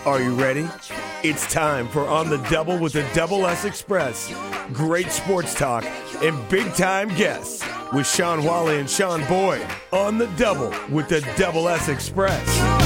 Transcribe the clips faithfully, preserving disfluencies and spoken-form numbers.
Are you ready? It's time for On the Double with the Double S Express. Great sports talk and big-time guests with Sean Wally and Sean Boyd. On the Double with the Double S Express.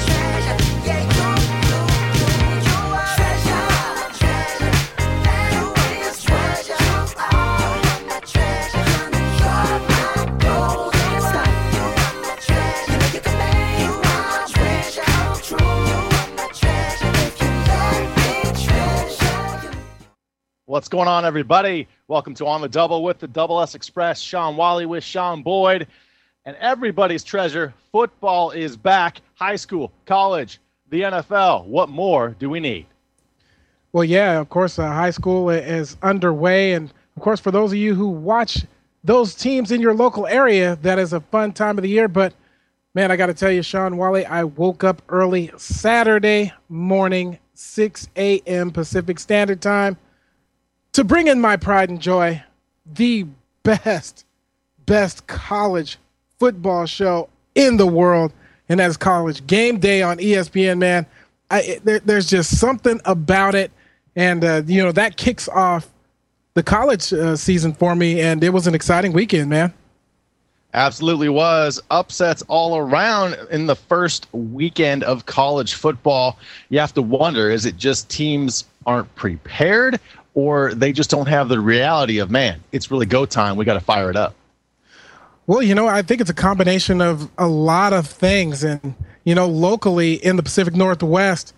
What's going on, everybody? Welcome to On the Double with the Double S Express. Sean Wally with Sean Boyd. And everybody's treasure, football is back. High school, college, the N F L. What more do we need? Well, yeah, of course, uh, high school is underway. And, of course, for those of you who watch those teams in your local area, that is a fun time of the year. But, man, I got to tell you, Sean Wally, I woke up early Saturday morning, six a.m. Pacific Standard Time, to bring in my pride and joy, the best, best college football show in the world, and that's College Game Day on E S P N, man. I, there, there's just something about it, and, uh, you know, that kicks off the college uh, season for me, and it was an exciting weekend, man. Absolutely was. Upsets all around in the first weekend of college football. You have to wonder, is it just teams aren't prepared, or they just don't have the reality of, man, it's really go time, we got to fire it up? Well, you know, I think it's a combination of a lot of things. And, you know, locally in the Pacific Northwest,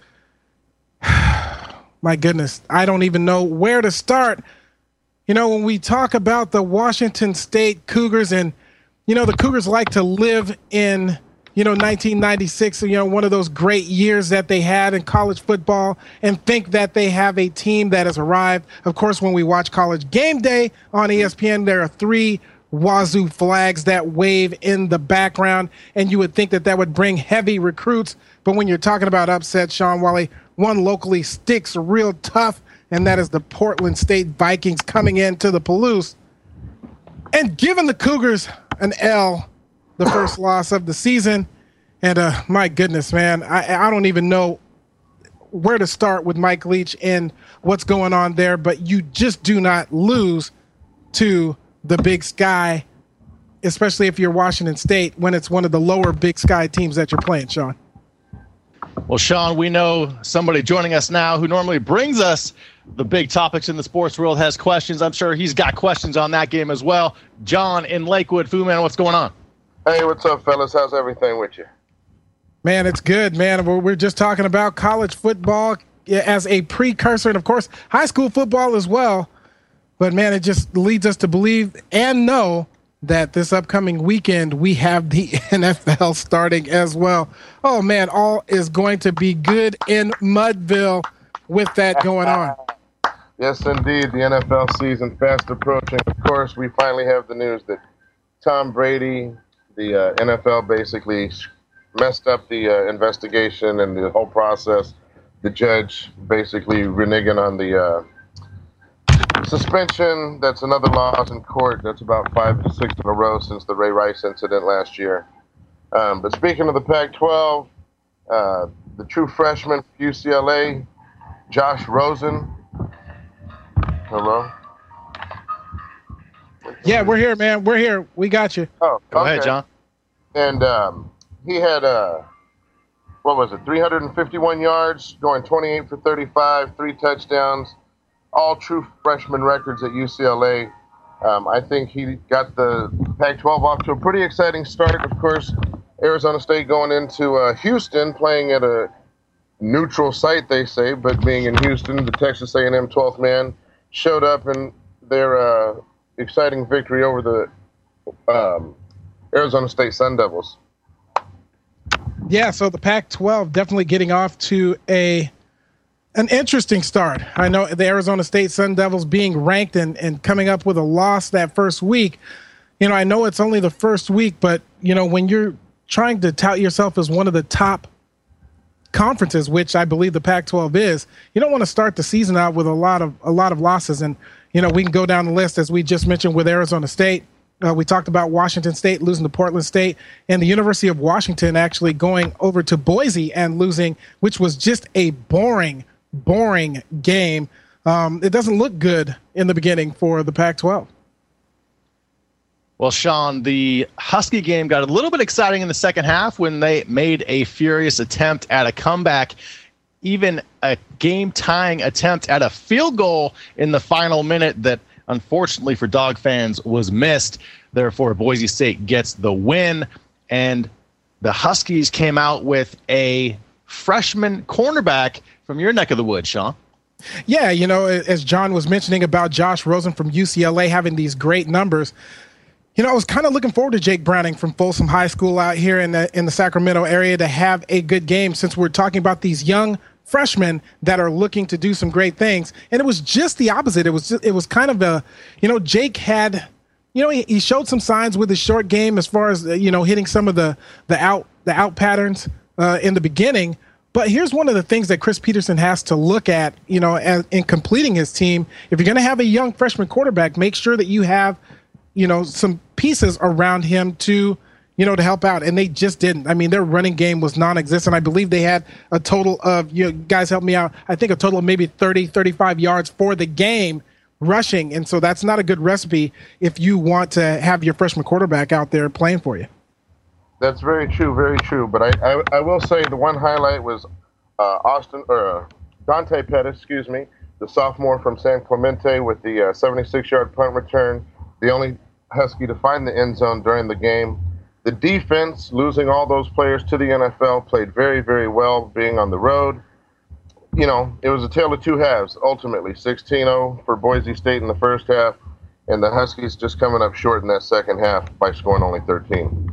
my goodness, I don't even know where to start. You know, when we talk about the Washington State Cougars, and, you know, the Cougars like to live in, you know, nineteen ninety-six, you know, one of those great years that they had in college football, and think that they have a team that has arrived. Of course, when we watch College Game Day on E S P N, there are three Wazoo flags that wave in the background, and you would think that that would bring heavy recruits. But when you're talking about upset, Sean Wally, one locally sticks real tough, and that is the Portland State Vikings coming into the Palouse and giving the Cougars an L, the first loss of the season. And uh, my goodness, man, I, I don't even know where to start with Mike Leach and what's going on there, but you just do not lose to the Big Sky, especially if you're Washington State, when it's one of the lower Big Sky teams that you're playing, Sean. Well, Sean, we know somebody joining us now who normally brings us the big topics in the sports world has questions. I'm sure he's got questions on that game as well. John in Lakewood. Fu Man, what's going on? Hey, what's up, fellas? How's everything with you? Man, it's good, man. We're just talking about college football as a precursor, and, of course, high school football as well. But, man, it just leads us to believe and know that this upcoming weekend we have the N F L starting as well. Oh, man, all is going to be good in Mudville with that going on. Yes, indeed. The N F L season fast approaching. Of course, we finally have the news that Tom Brady, the uh, N F L basically messed up the uh, investigation and the whole process. The judge basically reneging on the uh, suspension. That's another loss in court. That's about five to six in a row since the Ray Rice incident last year. Um, but speaking of the Pac twelve, uh, the true freshman for U C L A, Josh Rosen. Hello? Yeah, we're here, man. We're here. We got you. Oh, okay. Go ahead, John. And um, he had, uh, what was it, three hundred fifty-one yards, going twenty-eight for thirty-five, three touchdowns, all true freshman records at U C L A. Um, I think he got the Pac twelve off to a pretty exciting start. Of course, Arizona State going into uh, Houston, playing at a neutral site, they say, but being in Houston, the Texas A and M twelfth man showed up in their uh, exciting victory over the um, Arizona State Sun Devils. Yeah, so the Pac twelve definitely getting off to a an interesting start. I know the Arizona State Sun Devils being ranked and, and coming up with a loss that first week. You know, I know it's only the first week, but, you know, when you're trying to tout yourself as one of the top conferences, which I believe the Pac twelve is, you don't want to start the season out with a lot of a lot of losses. And, you know, we can go down the list, as we just mentioned, with Arizona State. Uh, we talked about Washington State losing to Portland State, and the University of Washington actually going over to Boise and losing, which was just a boring, boring game. Um, it doesn't look good in the beginning for the Pac twelve. Well, Sean, the Husky game got a little bit exciting in the second half when they made a furious attempt at a comeback, even a game-tying attempt at a field goal in the final minute that, unfortunately for Dog fans, was missed. Therefore, Boise State gets the win, and the Huskies came out with a freshman cornerback from your neck of the woods, Sean. Yeah, you know, as John was mentioning about Josh Rosen from U C L A having these great numbers, you know, I was kind of looking forward to Jake Browning from Folsom High School out here in the in the Sacramento area to have a good game, since we're talking about these young freshmen that are looking to do some great things. And it was just the opposite. It was just, it was kind of a, you know, Jake had, you know, he, he showed some signs with his short game as far as, you know, hitting some of the the out the out patterns uh, in the beginning. But here's one of the things that Chris Peterson has to look at, you know, as, in completing his team. If you're going to have a young freshman quarterback, make sure that you have, you know, some pieces around him to, you know, to help out. And they just didn't. I mean, their running game was non-existent. I believe they had a total of, you know, guys help me out, I think a total of maybe thirty, thirty-five yards for the game rushing. And so that's not a good recipe if you want to have your freshman quarterback out there playing for you. That's very true, very true. But I, I, I will say the one highlight was uh, Austin or uh, Dante Pettis, excuse me, the sophomore from San Clemente with the uh, seventy-six-yard punt return, the only Husky to find the end zone during the game. The defense, losing all those players to the N F L, played very, very well being on the road. You know, it was a tale of two halves, ultimately. sixteen oh for Boise State in the first half, and the Huskies just coming up short in that second half by scoring only thirteen.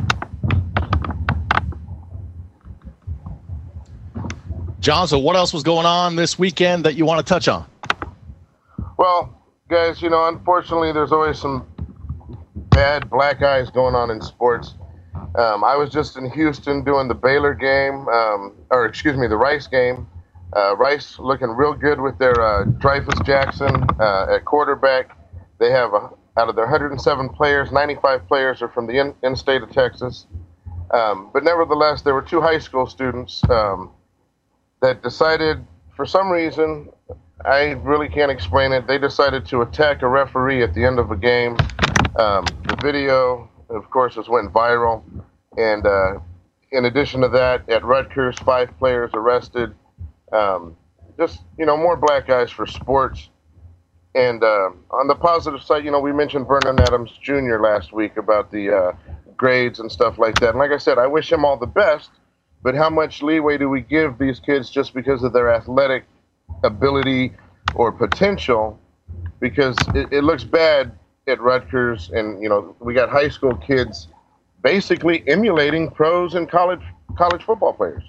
John, so what else was going on this weekend that you want to touch on? Well, guys, you know, unfortunately, there's always some bad black eyes going on in sports. Um, I was just in Houston doing the Baylor game, um, or excuse me, the Rice game. Uh, Rice looking real good with their uh, Dreyfus Jackson uh, at quarterback. They have, a, out of their one hundred seven players, ninety-five players are from the in, in-state of Texas. Um, but nevertheless, there were two high school students um, that decided, for some reason, I really can't explain it, they decided to attack a referee at the end of a game. Um, the video, of course, has went viral. And uh, in addition to that, at Rutgers, five players arrested. Um, just, you know, more black guys for sports. And uh, on the positive side, you know, we mentioned Vernon Adams Junior last week about the uh, grades and stuff like that. And like I said, I wish him all the best. But how much leeway do we give these kids just because of their athletic ability or potential? Because it, it looks bad at Rutgers, and, you know, we got high school kids basically emulating pros and college college football players.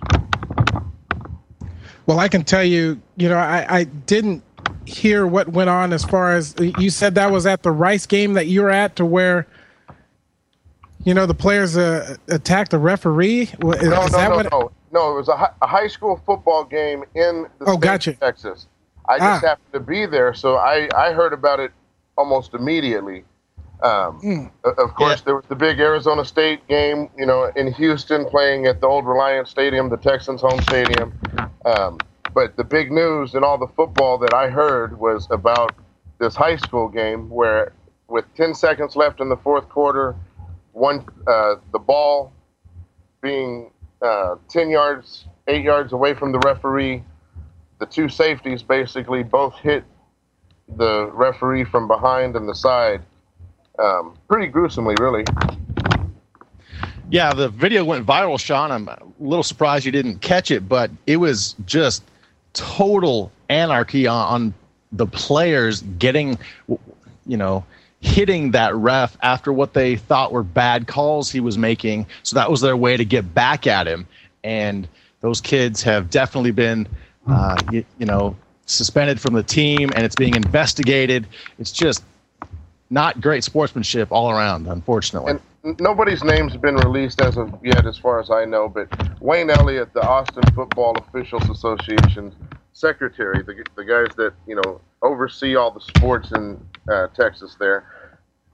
Well, I can tell you, you know, I, I didn't hear what went on as far as you said that was at the Rice game that you were at, to where, you know, the players uh, attacked the referee. Is, no, is no, that no, what no, no. It was a, hi- a high school football game in the Oh, state gotcha. of Texas. I just Ah. happened to be there, so I, I heard about it almost immediately. Um, Mm. Of course, Yeah. there was the big Arizona State game, you know, in Houston, playing at the old Reliant Stadium, the Texans' home stadium. Um, but the big news in all the football that I heard was about this high school game where, with ten seconds left in the fourth quarter, one uh, the ball being uh, ten yards, eight yards away from the referee, the two safeties basically both hit the referee from behind and the side. Um, pretty gruesomely, really. Yeah, the video went viral, Sean. I'm a little surprised you didn't catch it, but it was just total anarchy on, on the players getting, you know, hitting that ref after what they thought were bad calls he was making. So that was their way to get back at him. And those kids have definitely been, uh, you, you know, suspended from the team, and it's being investigated. It's just not great sportsmanship all around, unfortunately. And nobody's name's been released as of yet, as far as I know, but Wayne Elliott, the Austin Football Officials Association secretary, the, the guys that, you know, oversee all the sports in uh, Texas there,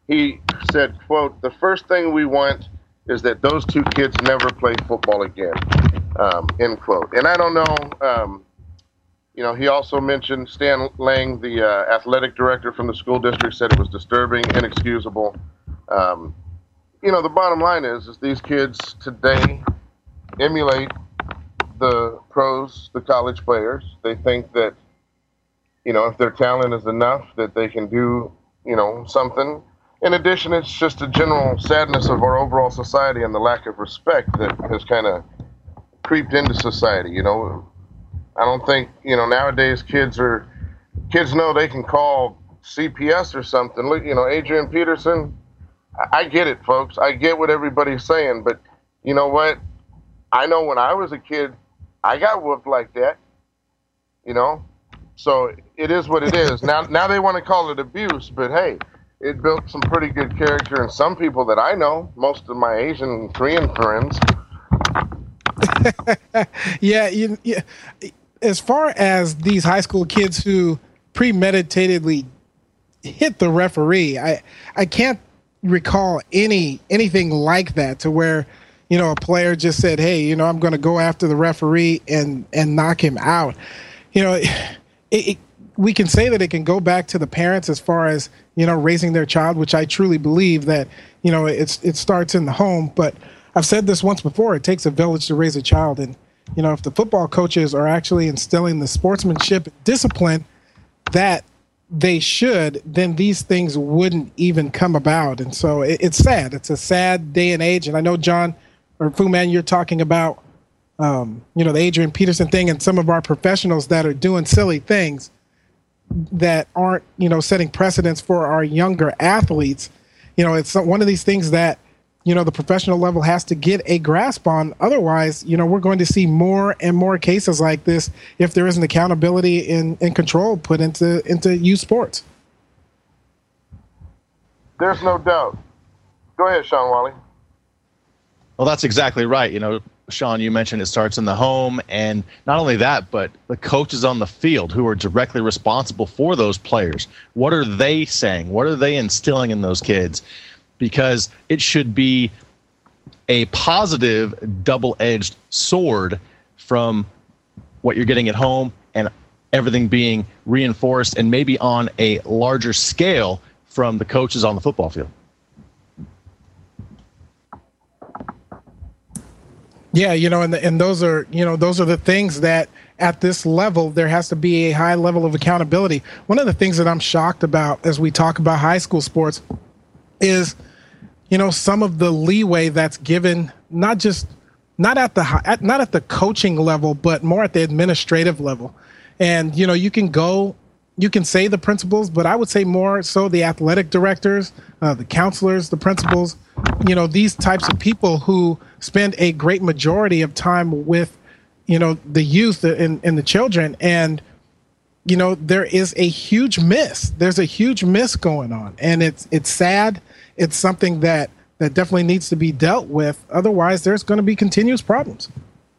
he said, quote, "The first thing we want is that those two kids never play football again," um, end quote. And I don't know, um, you know, he also mentioned Stan Lang, the uh, athletic director from the school district, said it was disturbing, inexcusable. Um, you know, the bottom line is, is these kids today emulate the pros, the college players. They think that, you know, if their talent is enough, that they can do, you know, something. In addition, it's just a general sadness of our overall society and the lack of respect that has kind of creeped into society. You know, I don't think, you know, nowadays kids are, kids know they can call C P S or something. Look, you know, Adrian Peterson, I, I get it, folks. I get what everybody's saying, but you know what? I know when I was a kid, I got whooped like that, you know? So it is what it is. Now, now they want to call it abuse, but hey, it built some pretty good character in some people that I know, most of my Asian and Korean friends. yeah, you, yeah. As far as these high school kids who premeditatedly hit the referee, I I can't recall any anything like that to where, you know, a player just said, "Hey, you know, I'm going to go after the referee and and knock him out." You know, it, it, we can say that it can go back to the parents as far as, you know, raising their child, which I truly believe that, you know, it's it starts in the home. But I've said this once before: it takes a village to raise a child, and you know, if the football coaches are actually instilling the sportsmanship and discipline that they should, then these things wouldn't even come about. And so it, it's sad. It's a sad day and age. And I know, John or Fu Man, you're talking about, um, you know, the Adrian Peterson thing and some of our professionals that are doing silly things that aren't, you know, setting precedents for our younger athletes. You know, it's one of these things that, you know, the professional level has to get a grasp on. Otherwise, you know, we're going to see more and more cases like this if there isn't accountability and, and control put into, into youth sports. There's no doubt. Go ahead, Sean Wally. Well, that's exactly right. You know, Sean, you mentioned it starts in the home, and not only that, but the coaches on the field who are directly responsible for those players. What are they saying? What are they instilling in those kids? Because it should be a positive double-edged sword from what you're getting at home and everything being reinforced and maybe on a larger scale from the coaches on the football field. Yeah, you know, and the, and those are, you know, those are the things that at this level, there has to be a high level of accountability. One of the things that I'm shocked about as we talk about high school sports is, you know, some of the leeway that's given, not just not at the at, not at the coaching level, but more at the administrative level. And, you know, you can go, you can say the principals, but I would say more so the athletic directors, uh, the counselors, the principals, you know, these types of people who spend a great majority of time with, you know, the youth and, and the children. And, you know, there is a huge miss. There's a huge miss going on. And it's it's sad. It's something that, that definitely needs to be dealt with. Otherwise, there's going to be continuous problems.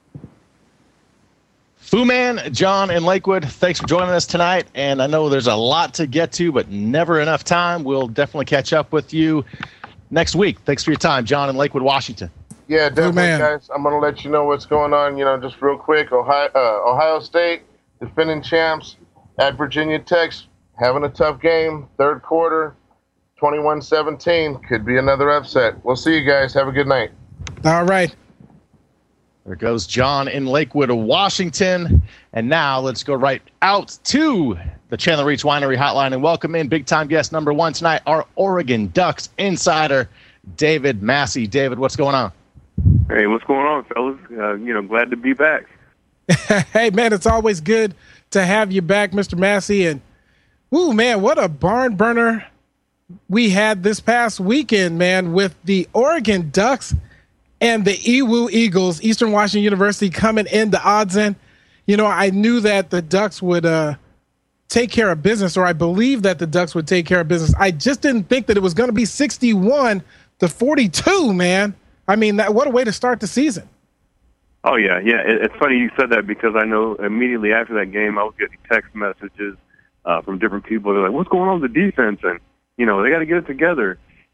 Fu Man, John, and Lakewood, thanks for joining us tonight. And I know there's a lot to get to, but never enough time. We'll definitely catch up with you next week. Thanks for your time, John in Lakewood, Washington. Yeah, definitely, guys. I'm going to let you know what's going on, you know, just real quick. Ohio, uh, Ohio State, defending champs at Virginia Tech, having a tough game, third quarter, twenty-one seventeen. Could be another upset. We'll see you guys. Have a good night. All right. There goes John in Lakewood, Washington. And now let's go right out to the Chandler Reach Winery Hotline and welcome in big-time guest number one tonight, our Oregon Ducks insider, David Massey. David, what's going on? Hey, what's going on, fellas? Uh, you know, glad to be back. Hey, man, it's always good to have you back, Mister Massey. And, ooh, man, what a barn burner we had this past weekend, man, with the Oregon Ducks and the E W U Eagles, Eastern Washington University, coming in the odds in. You know, I knew that the Ducks would uh, take care of business, or I believe that the Ducks would take care of business. I just didn't think that it was going to be sixty-one to forty-two, man. I mean, that, what a way to start the season. Oh, yeah, yeah. It, it's funny you said that because I know immediately after that game I was getting text messages uh, from different people. They're like, what's going on with the defense? And, you know, they got to get it together.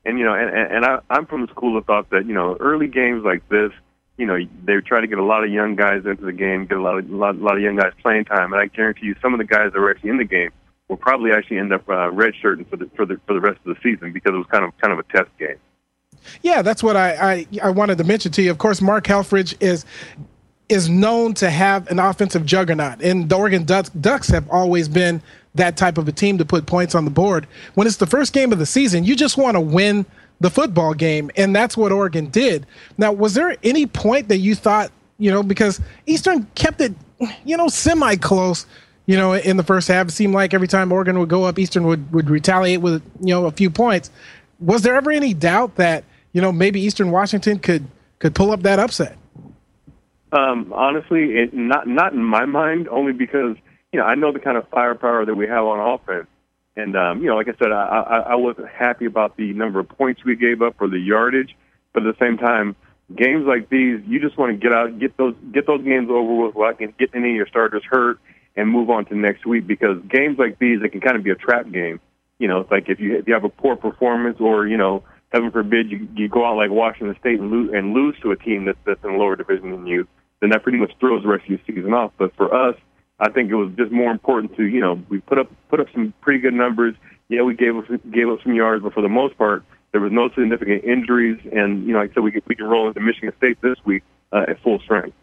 And, you know, and, and I, I'm from the school of thought that, you know, early games like this, you know, they try to get a lot of young guys into the game, get a lot of, a lot, a lot of young guys playing time. And I guarantee you some of the guys that were actually in the game will probably actually end up uh, redshirting for the, for the, for the rest of the season because it was kind of, kind of a test game. Yeah, that's what I, I, I wanted to mention to you. Of course, Mark Helfrich is is known to have an offensive juggernaut, and the Oregon Ducks, Ducks have always been that type of a team to put points on the board. When it's the first game of the season, you just want to win the football game, and that's what Oregon did. Now, was there any point that you thought, you know, because Eastern kept it, you know, semi-close, you know, in the first half? It seemed like every time Oregon would go up, Eastern would, would retaliate with, you know, a few points. Was there ever any doubt that, you know, maybe Eastern Washington could could pull up that upset? Um, honestly, it, not not in my mind, only because, you know, I know the kind of firepower that we have on offense. And, um, you know, like I said, I, I, I wasn't happy about the number of points we gave up or the yardage. But at the same time, games like these, you just want to get out, get those get those games over with without getting any of your starters hurt and move on to next week. Because games like these, it can kind of be a trap game. You know, it's like if you if you have a poor performance or, you know, heaven forbid, you, you go out like Washington State and lose, and lose to a team that's, that's in a lower division than you, then that pretty much throws the rest of your season off. But for us, I think it was just more important to, you know, we put up put up some pretty good numbers. Yeah, we gave up, gave up some yards, but for the most part, there was no significant injuries. And, you know, like I said, we can, we can roll into Michigan State this week uh, at full strength.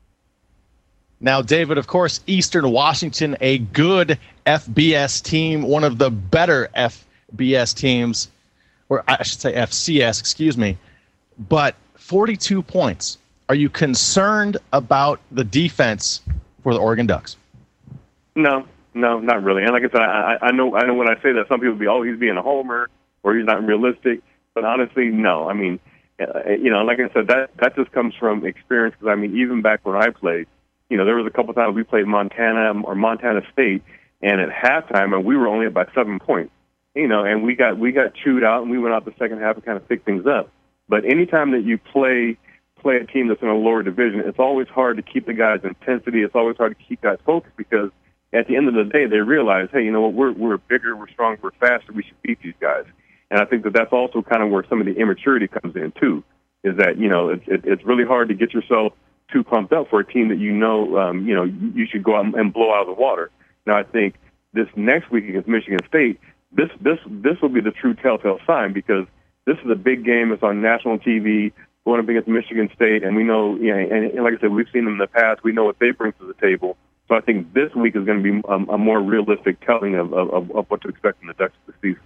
Now, David, of course, Eastern Washington, a good F B S team, one of the better F B S teams, or I should say F C S, excuse me, but forty-two points. Are you concerned about the defense for the Oregon Ducks? No, no, not really. And like I said, I, I know I know when I say that, some people will be, oh, he's being a homer or he's not realistic. But honestly, no. I mean, uh, you know, like I said, that, that just comes from experience. Because, I mean, even back when I played, you know, there was a couple times we played Montana or Montana State, and at halftime, and we were only up by seven points. You know, and we got we got chewed out, and we went out the second half and kind of picked things up. But anytime that you play play a team that's in a lower division, it's always hard to keep the guys' intensity. It's always hard to keep guys focused because at the end of the day, they realize, hey, you know what, we're we're bigger, we're stronger, we're faster, we should beat these guys. And I think that that's also kind of where some of the immaturity comes in too, is that, you know, it's it, it's really hard to get yourself too pumped up for a team that you know, um, you know, you should go out and blow out of the water. Now, I think this next week against Michigan State, this this this will be the true telltale sign because this is a big game. It's on national T V. Going up against Michigan State, and we know, you know, and, and like I said, we've seen them in the past. We know what they bring to the table. So I think this week is going to be a, a more realistic telling of, of, of what to expect from the Ducks this season.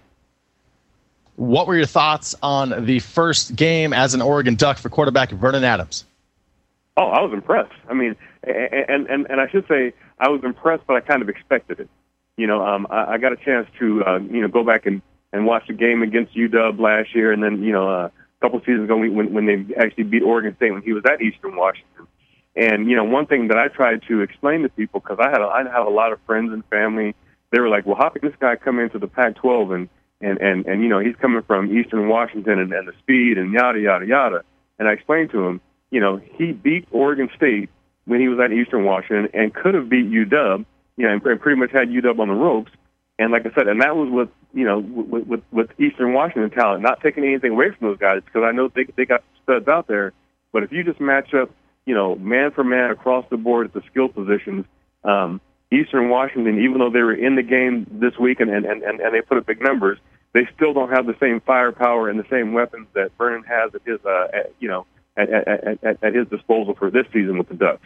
What were your thoughts on the first game as an Oregon Duck for quarterback Vernon Adams? Oh, I was impressed. I mean, and and, and I should say I was impressed, but I kind of expected it. You know, um, I, I got a chance to, uh, you know, go back and, and watch the game against U W last year, and then, you know, uh, couple seasons ago when when they actually beat Oregon State when he was at Eastern Washington. And, you know, one thing that I tried to explain to people, because I had a, I have a lot of friends and family, they were like, well, how can this guy come into the Pac twelve and, and, and, and you know, he's coming from Eastern Washington and, and the speed and yada, yada, yada. And I explained to him, you know, he beat Oregon State when he was at Eastern Washington and could have beat U W, you know, and pretty much had U W on the ropes. And like I said, and that was with, you know, with, with, with Eastern Washington talent, not taking anything away from those guys because I know they they got studs out there. But if you just match up, you know, man for man across the board at the skill positions, um, Eastern Washington, even though they were in the game this week and, and, and, and they put up big numbers, they still don't have the same firepower and the same weapons that Vernon has at his, uh, at, you know, at, at, at, at his disposal for this season with the Ducks.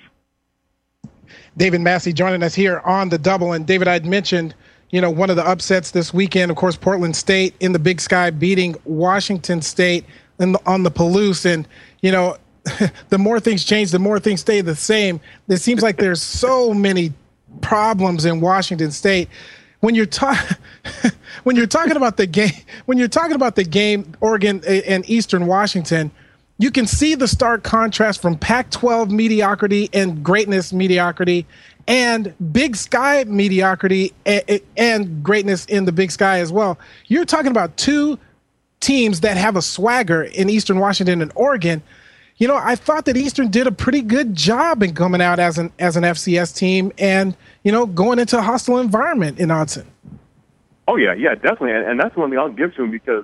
David Massey joining us here on the Double. And David, I'd mentioned, you know, one of the upsets this weekend, of course, Portland State in the Big Sky beating Washington State in the, on the Palouse. And, you know, the more things change, the more things stay the same. It seems like there's so many problems in Washington State. When you're talking, when you're talking about the game, when you're talking about the game, Oregon and Eastern Washington, you can see the stark contrast from Pac twelve mediocrity and greatness mediocrity and Big Sky mediocrity and, and greatness in the Big Sky as well. You're talking about two teams that have a swagger in Eastern Washington and Oregon. You know, I thought that Eastern did a pretty good job in coming out as an as an F C S team and, you know, going into a hostile environment in Autzen. Oh, yeah, yeah, definitely. And, and that's one thing I'll give to him because,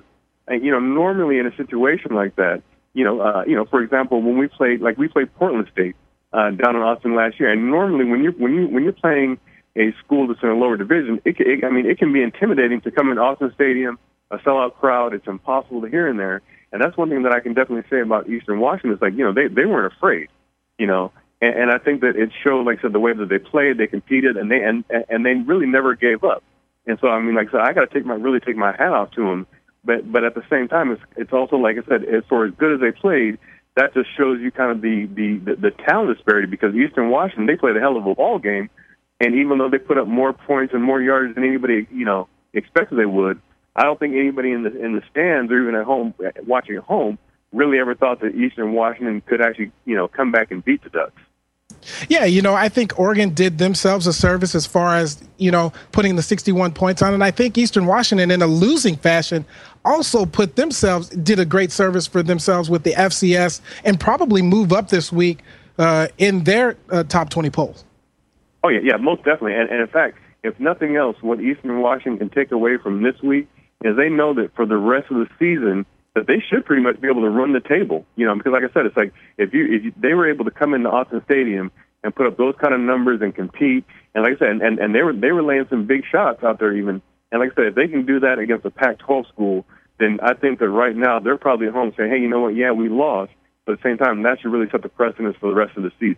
And, you know, normally in a situation like that, you know, uh, you know, for example, when we played, like we played Portland State uh, down in Austin last year, and normally when you're when you when you're playing a school that's in a lower division, it, it I mean, it can be intimidating to come in Austin Stadium, a sellout crowd. It's impossible to hear in there, and that's one thing that I can definitely say about Eastern Washington. Is like, you know, they they weren't afraid, you know, and, and I think that it showed, like I said, the way that they played, they competed, and they and and they really never gave up. And so, I mean, like I said, I got to take my really take my hat off to them. But but at the same time, it's it's also, like I said, as for as good as they played, that just shows you kind of the the, the, the talent disparity, because Eastern Washington, they played a hell of a ball game, and even though they put up more points and more yards than anybody, you know, expected they would, I don't think anybody in the in the stands or even at home watching at home really ever thought that Eastern Washington could actually, you know, come back and beat the Ducks. Yeah, you know, I think Oregon did themselves a service as far as, you know, putting the sixty-one points on. And I think Eastern Washington, in a losing fashion, also put themselves, did a great service for themselves with the F C S, and probably move up this week uh, in their uh, top twenty polls. Oh, yeah, yeah, most definitely. And, and in fact, if nothing else, what Eastern Washington can take away from this week is they know that for the rest of the season, that they should pretty much be able to run the table, you know, because like I said, it's like if you if you, they were able to come into Austin Stadium and put up those kind of numbers and compete, and like I said, and, and, and they were they were laying some big shots out there even, and like I said, if they can do that against a Pac twelve school, then I think that right now they're probably at home saying, hey, you know what, yeah, we lost, but at the same time, that should really set the precedence for the rest of the season.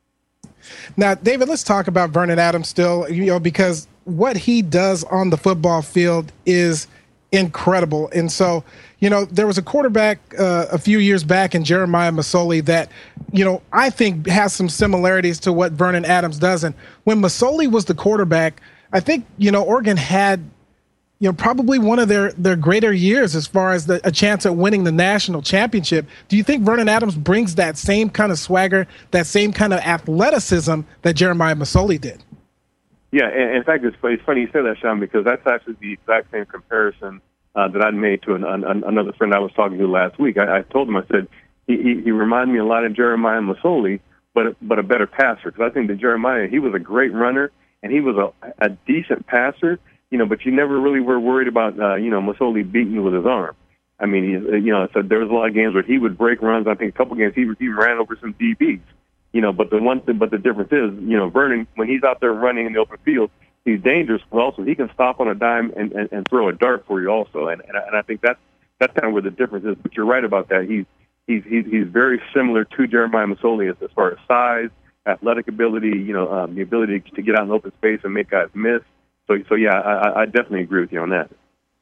Now, David, let's talk about Vernon Adams still, you know, because what he does on the football field is incredible. And so, you know, there was a quarterback uh, a few years back in Jeremiah Masoli that, you know, I think has some similarities to what Vernon Adams does. And when Masoli was the quarterback, I think, you know, Oregon had, you know, probably one of their, their greater years as far as the, a chance at winning the national championship. Do you think Vernon Adams brings that same kind of swagger, that same kind of athleticism that Jeremiah Masoli did? Yeah, and in fact, it's funny, it's funny you say that, Sean, because that's actually the exact same comparison uh, that I made to an, an, another friend I was talking to last week. I, I told him, I said, he, he, he reminded me a lot of Jeremiah Masoli, but but a better passer, because I think that Jeremiah, he was a great runner, and he was a, a decent passer, you know, but you never really were worried about, uh, you know, Masoli beating you with his arm. I mean, he, you know, so there was a lot of games where he would break runs. I think a couple games he, he ran over some D Bs. You know, but the one thing, but the difference is, you know, Vernon, when he's out there running in the open field, he's dangerous, but also he can stop on a dime and, and, and throw a dart for you also. And, and, I, and I think that's, that's kind of where the difference is. But you're right about that. He's, he's, he's, he's very similar to Jeremiah Masoli as, as far as size, athletic ability, you know, um, the ability to get out in open space and make guys miss. So, so yeah, I, I definitely agree with you on that.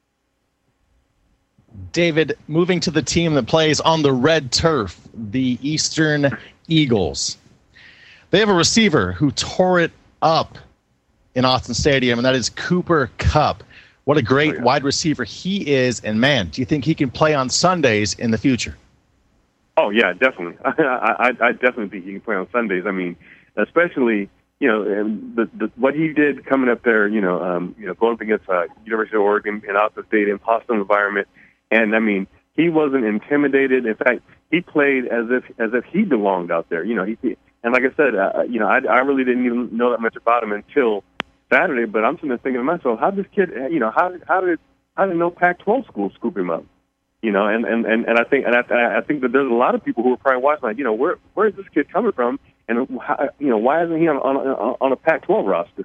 David, moving to the team that plays on the red turf, the Eastern Eagles. They have a receiver who tore it up in Austin Stadium, and that is Cooper Kupp. What a great oh, yeah. wide receiver he is, and man, do you think he can play on Sundays in the future? Oh, yeah, definitely. I, I, I definitely think he can play on Sundays. I mean, especially, you know, the, the, what he did coming up there, you know, um, you know, going up against uh, University of Oregon in Austin Stadium, hostile environment, and I mean, he wasn't intimidated. In fact, he played as if as if he belonged out there. You know, he and like I said, uh, you know, I, I really didn't even know that much about him until Saturday. But I'm sitting there thinking to myself, how did this kid, you know, how how did how did no Pac twelve school scoop him up? You know, and and, and, and I think and I, I think that there's a lot of people who are probably watching, like, you know, where where is this kid coming from, and how, you know, why isn't he on on, on a Pac twelve roster?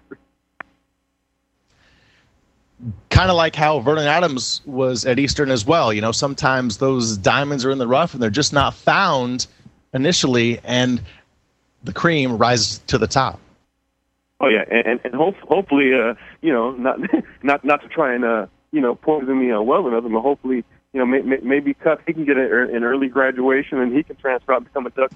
Kind of like how Vernon Adams was at Eastern as well. You know, sometimes those diamonds are in the rough and they're just not found initially, and the cream rises to the top. Oh yeah, and and hope, hopefully, uh, you know, not not not to try and uh, you know, poison me uh, well enough, but hopefully, you know, may, may, maybe Kupp, he can get a, an early graduation and he can transfer out and become a Duck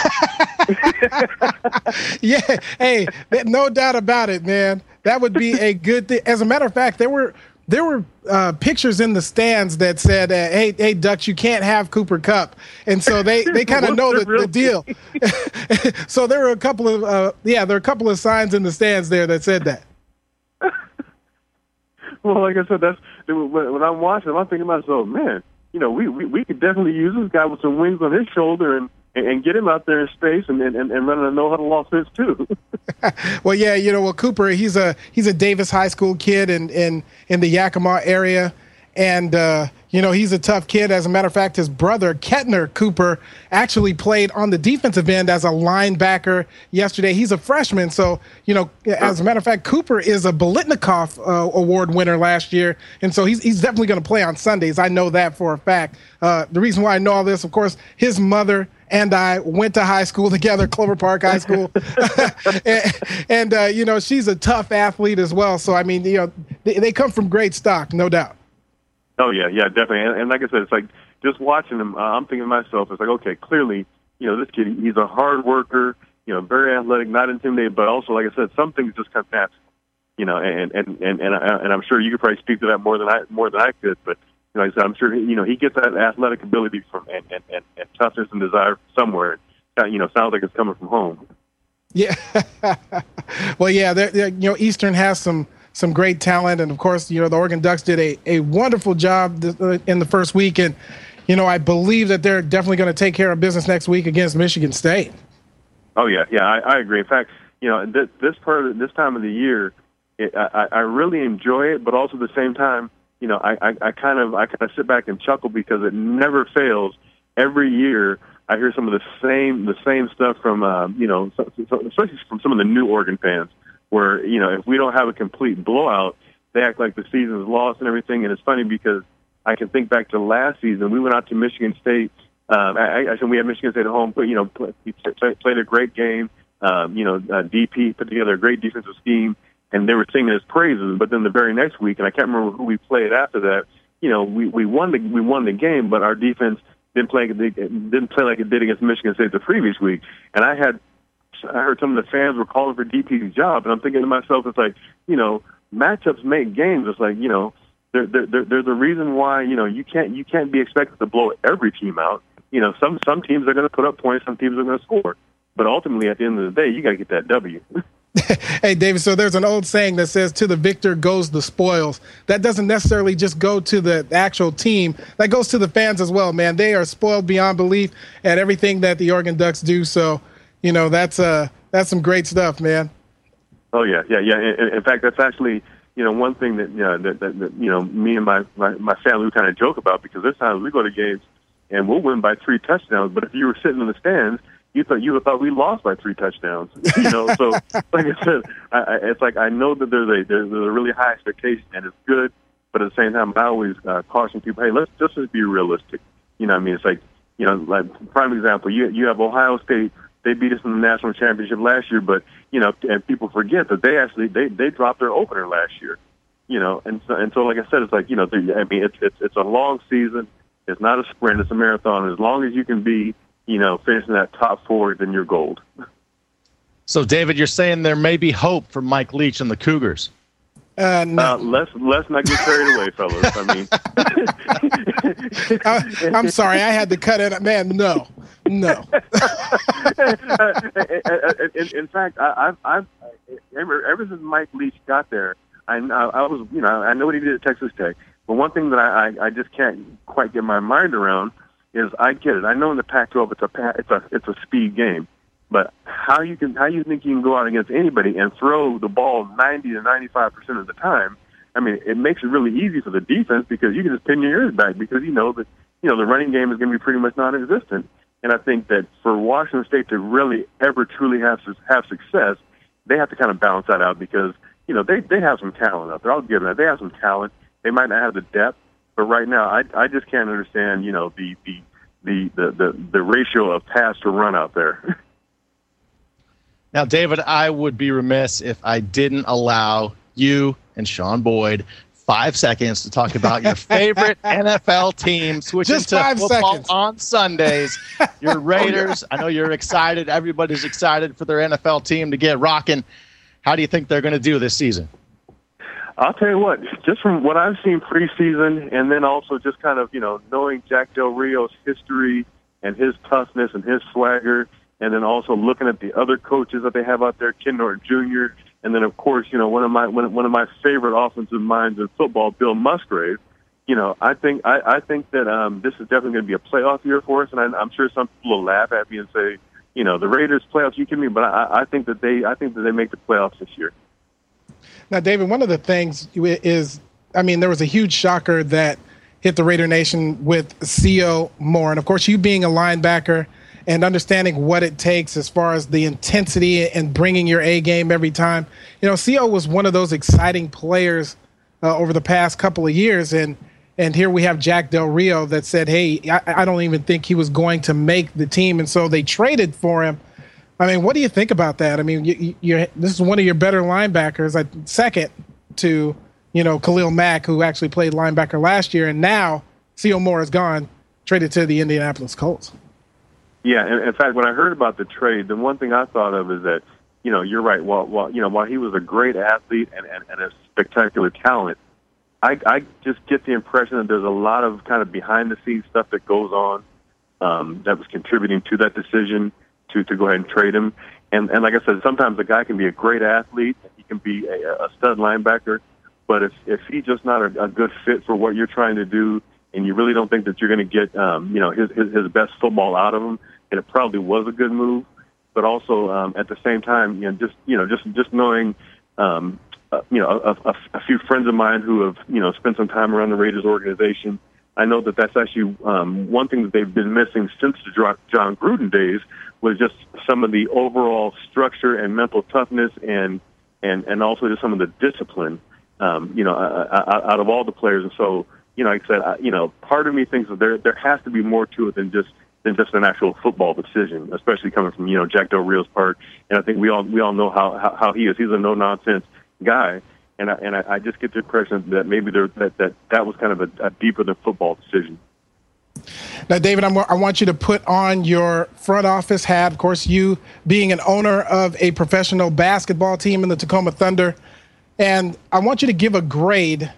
too. Yeah, hey, no doubt about it, man. That would be a good thing. As a matter of fact, there were there were uh, pictures in the stands that said, uh, "Hey, hey, Ducks, you can't have Cooper Kupp," and so they, they kind of know the, the deal. So there were a couple of uh, yeah, there are a couple of signs in the stands there that said that. Well, like I said, that's when I'm watching, I'm thinking to myself, man, you know, we, we, we could definitely use this guy with some wings on his shoulder and, and get him out there in space and and, and running a no-huddle offense too. Well, yeah, you know, well, Cooper, he's a he's a Davis High School kid in in, in the Yakima area, And, uh, you know, he's a tough kid. As a matter of fact, his brother, Kettner Cooper, actually played on the defensive end as a linebacker yesterday. He's a freshman. So, you know, as a matter of fact, Cooper is a Biletnikoff uh, Award winner last year. And so he's, he's definitely going to play on Sundays. I know that for a fact. Uh, the reason why I know all this, of course, his mother and I went to high school together, Clover Park High School. and, and uh, you know, she's a tough athlete as well. So, I mean, you know, they, they come from great stock, no doubt. Oh, yeah, yeah, definitely. And, and like I said, it's like just watching him, uh, I'm thinking to myself, it's like, okay, clearly, you know, this kid, he's a hard worker, you know, very athletic, not intimidated, but also, like I said, some things just come natural, you know, and, and, and, and, I, and I'm sure you could probably speak to that more than I, more than I could, but, you know, like I said, I'm sure, you know, he gets that athletic ability from, and, and, and, and toughness and desire somewhere. You know, sounds like it's coming from home. Yeah. Well, yeah, they're, they're, you know, Eastern has some, some great talent. And, of course, you know, the Oregon Ducks did a, a wonderful job th- uh, in the first week. And, you know, I believe that they're definitely going to take care of business next week against Michigan State. Oh, yeah, yeah, I, I agree. In fact, you know, th- this part of this time of the year, it, I, I really enjoy it, but also at the same time, you know, I, I, I kind of I kind of sit back and chuckle because it never fails. Every year I hear some of the same the same stuff from, uh, you know, especially from some of the new Oregon fans, where, you know, if we don't have a complete blowout, they act like the season is lost and everything. And it's funny because I can think back to last season. We went out to Michigan State. Um, I, I said we had Michigan State at home, but, you know, play, played a great game. Um, you know, uh, D P put together a great defensive scheme, and they were singing his praises. But then the very next week, and I can't remember who we played after that, you know, we, we won the we won the game, but our defense didn't play didn't play like it did against Michigan State the previous week. And I had I heard some of the fans were calling for D P's job, and I'm thinking to myself, it's like, you know, matchups make games. It's like, you know, there, there, there's a reason why, you know, you can't you can't be expected to blow every team out. You know, some some teams are going to put up points, some teams are going to score, but ultimately at the end of the day, you got to get that W. Hey, David, so there's an old saying that says, to the victor goes the spoils. That doesn't necessarily just go to the actual team. That goes to the fans as well, man. They are spoiled beyond belief at everything that the Oregon Ducks do. So, you know, that's uh, that's some great stuff, man. Oh, yeah, yeah, yeah. In, in fact, that's actually, you know, one thing that, you know, that, that, that you know, me and my, my, my family, we kind of joke about, because there's times we go to games and we'll win by three touchdowns. But if you were sitting in the stands, you thought you would have thought we lost by three touchdowns, you know. So, like I said, I, I, it's like I know that there's a there's a really high expectation, and it's good. But at the same time, I always uh, caution people: hey, let's just be realistic. You know, what I mean, it's like, you know, like prime example, you you have Ohio State. They beat us in the national championship last year, but you know, and people forget that they actually they they dropped their opener last year. You know, and so and so, like I said, it's like, you know, I mean, it's it's it's a long season. It's not a sprint; it's a marathon. As long as you can be, you know, finishing that top four, then you're gold. So, David, you're saying there may be hope for Mike Leach and the Cougars. Uh, no. uh, let's let's not get carried away, fellas. I mean, I, I'm sorry, I had to cut it. Man, no, no. in, in fact, I, I've, I've ever, ever since Mike Leach got there, I, I was, you know, I know what he did at Texas Tech, but one thing that I, I, I just can't quite get my mind around is, I get it. I know in the Pac twelve it's a it's a it's a speed game, but how you can how you think you can go out against anybody and throw the ball ninety to ninety-five percent of the time? I mean, it makes it really easy for the defense, because you can just pin your ears back, because you know that, you know, the running game is going to be pretty much non-existent. And I think that for Washington State to really ever truly have have success, they have to kind of balance that out, because, you know, they they have some talent out there. I'll give them that. They have some talent. They might not have the depth. But right now, I I just can't understand, you know, the the the the, the, the ratio of pass to run out there. Now, David, I would be remiss if I didn't allow you and Sean Boyd five seconds to talk about your favorite N F L team switching Just to five football seconds. on Sundays. Your Raiders. I know you're excited. Everybody's excited for their N F L team to get rocking. How do you think they're going to do this season? I'll tell you what, just from what I've seen preseason, and then also just kind of, you know, knowing Jack Del Rio's history and his toughness and his swagger, and then also looking at the other coaches that they have out there, Ken Norton Junior, and then, of course, you know, one of my one, one of my favorite offensive minds in football, Bill Musgrave. You know, I think I, I think that um, this is definitely going to be a playoff year for us, and I, I'm sure some people will laugh at me and say, you know, the Raiders playoffs, you kidding me? But I, I think that they I think that they make the playoffs this year. Now, David, one of the things is I mean, there was a huge shocker that hit the Raider Nation with C O Moore. And, of course, you being a linebacker and understanding what it takes as far as the intensity and bringing your A game every time. You know, C O was one of those exciting players uh, over the past couple of years. And and here we have Jack Del Rio that said, hey, I, I don't even think he was going to make the team. And so they traded for him. I mean, what do you think about that? I mean, you, you're, this is one of your better linebackers, uh, second to, you know, Khalil Mack, who actually played linebacker last year. And now C O Moore is gone, traded to the Indianapolis Colts. Yeah, in, in fact, when I heard about the trade, the one thing I thought of is that, you know, you're right. While, while you know, while he was a great athlete and, and, and a spectacular talent, I, I just get the impression that there's a lot of kind of behind-the-scenes stuff that goes on um, that was contributing to that decision to, to go ahead and trade him. And, and like I said, sometimes a guy can be a great athlete. He can be a, a stud linebacker. But if, if he's just not a, a good fit for what you're trying to do and you really don't think that you're going to get, um, you know, his, his, his best football out of him, and it probably was a good move. But also um, at the same time, you know, just, you know, just, just knowing, um, uh, you know, a, a, a few friends of mine who have, you know, spent some time around the Raiders organization, I know that that's actually um, one thing that they've been missing since the John Gruden days was just some of the overall structure and mental toughness and, and, and also just some of the discipline, um, you know, uh, out of all the players. And so, you know, like I said, I, you know, part of me thinks that there, there has to be more to it than just, than just an actual football decision, especially coming from, you know, Jack Del Rio's part. And I think we all, we all know how, how, how he is. He's a no nonsense guy. And I, and I, I just get the impression that maybe there, that, that that was kind of a, a deeper than football decision. Now, David, I'm, I want you to put on your front office hat. Of course, you being an owner of a professional basketball team in the Tacoma Thunder. And I want you to give a grade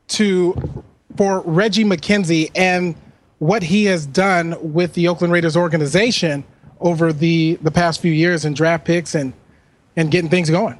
to for Reggie McKenzie and what he has done with the Oakland Raiders organization over the, the past few years in draft picks and, and getting things going.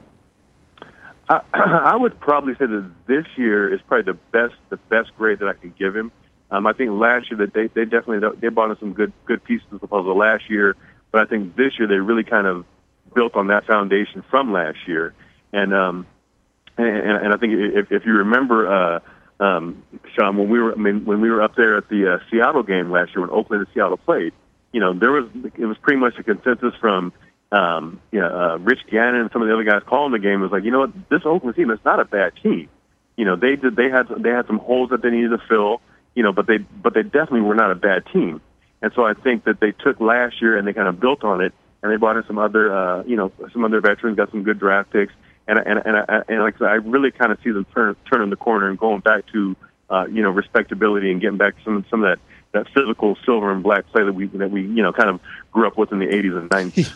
I, I would probably say that this year is probably the best the best grade that I can give him. Um, I think last year that they, they definitely they brought in some good good pieces of the puzzle last year, but I think this year they really kind of built on that foundation from last year. And um, and, and I think if, if you remember, uh, um, Sean, when we were I mean when we were up there at the uh, Seattle game last year when Oakland and Seattle played, you know there was it was pretty much a consensus from. Um, you know, uh, Rich Gannon and some of the other guys calling the game was like, you know what, this Oakland team is not a bad team. You know, they did, they had, they had some holes that they needed to fill, you know, but they, but they definitely were not a bad team. And so I think that they took last year and they kind of built on it and they brought in some other, uh, you know, some other veterans, got some good draft picks. And, and, and, and, and like I said, I really kind of see them turn, turning the corner and going back to, uh, you know, respectability and getting back to some, some of that, that physical silver and black play that we that we you know kind of grew up with in the eighties and nineties.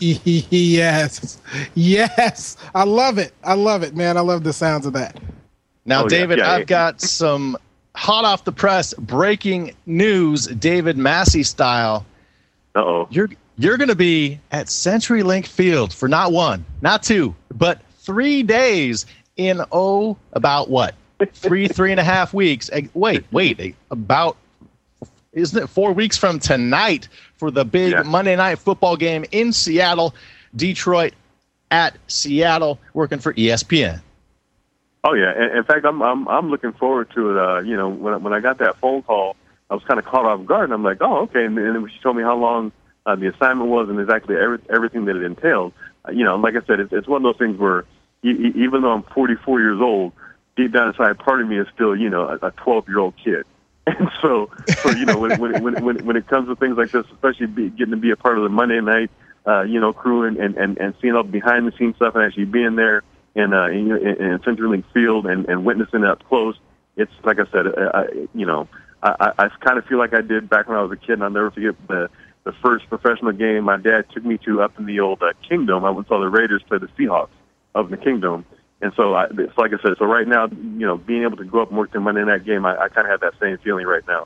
Yes, yes, I love it. I love it, man. I love the sounds of that. Now, oh, David, yeah, yeah, I've yeah. got some hot off the press breaking news, David Massey style. Uh oh. You're you're going to be at CenturyLink Field for not one, not two, but three days in oh about what three three and a half weeks. Wait, wait, about. Isn't it four weeks from tonight for the big yeah. Monday Night Football game in Seattle, Detroit at Seattle, working for E S P N? Oh yeah. In, in fact, I'm I'm I'm looking forward to it. Uh, you know, when when I got that phone call, I was kind of caught off guard, and I'm like, oh, okay. And then she told me how long uh, the assignment was and exactly every, everything that it entailed. Uh, you know, like I said, it's, it's one of those things where e- e- even though I'm forty-four years old, deep down inside, part of me is still, you know, a twelve-year-old kid. And so, so you know, when when when when it comes to things like this, especially be, getting to be a part of the Monday night, uh, you know, crew and, and, and seeing all the behind the scenes stuff and actually being there in uh, in, in CenturyLink Field and, and witnessing it up close, it's like I said, I, you know, I, I kind of feel like I did back when I was a kid, and I'll never forget the the first professional game my dad took me to up in the old uh, Kingdom. I went and saw the Raiders play the Seahawks up in the Kingdom. And so, I, it's like I said, so right now, you know, being able to go up and work the Monday night game, I, I kind of have that same feeling right now.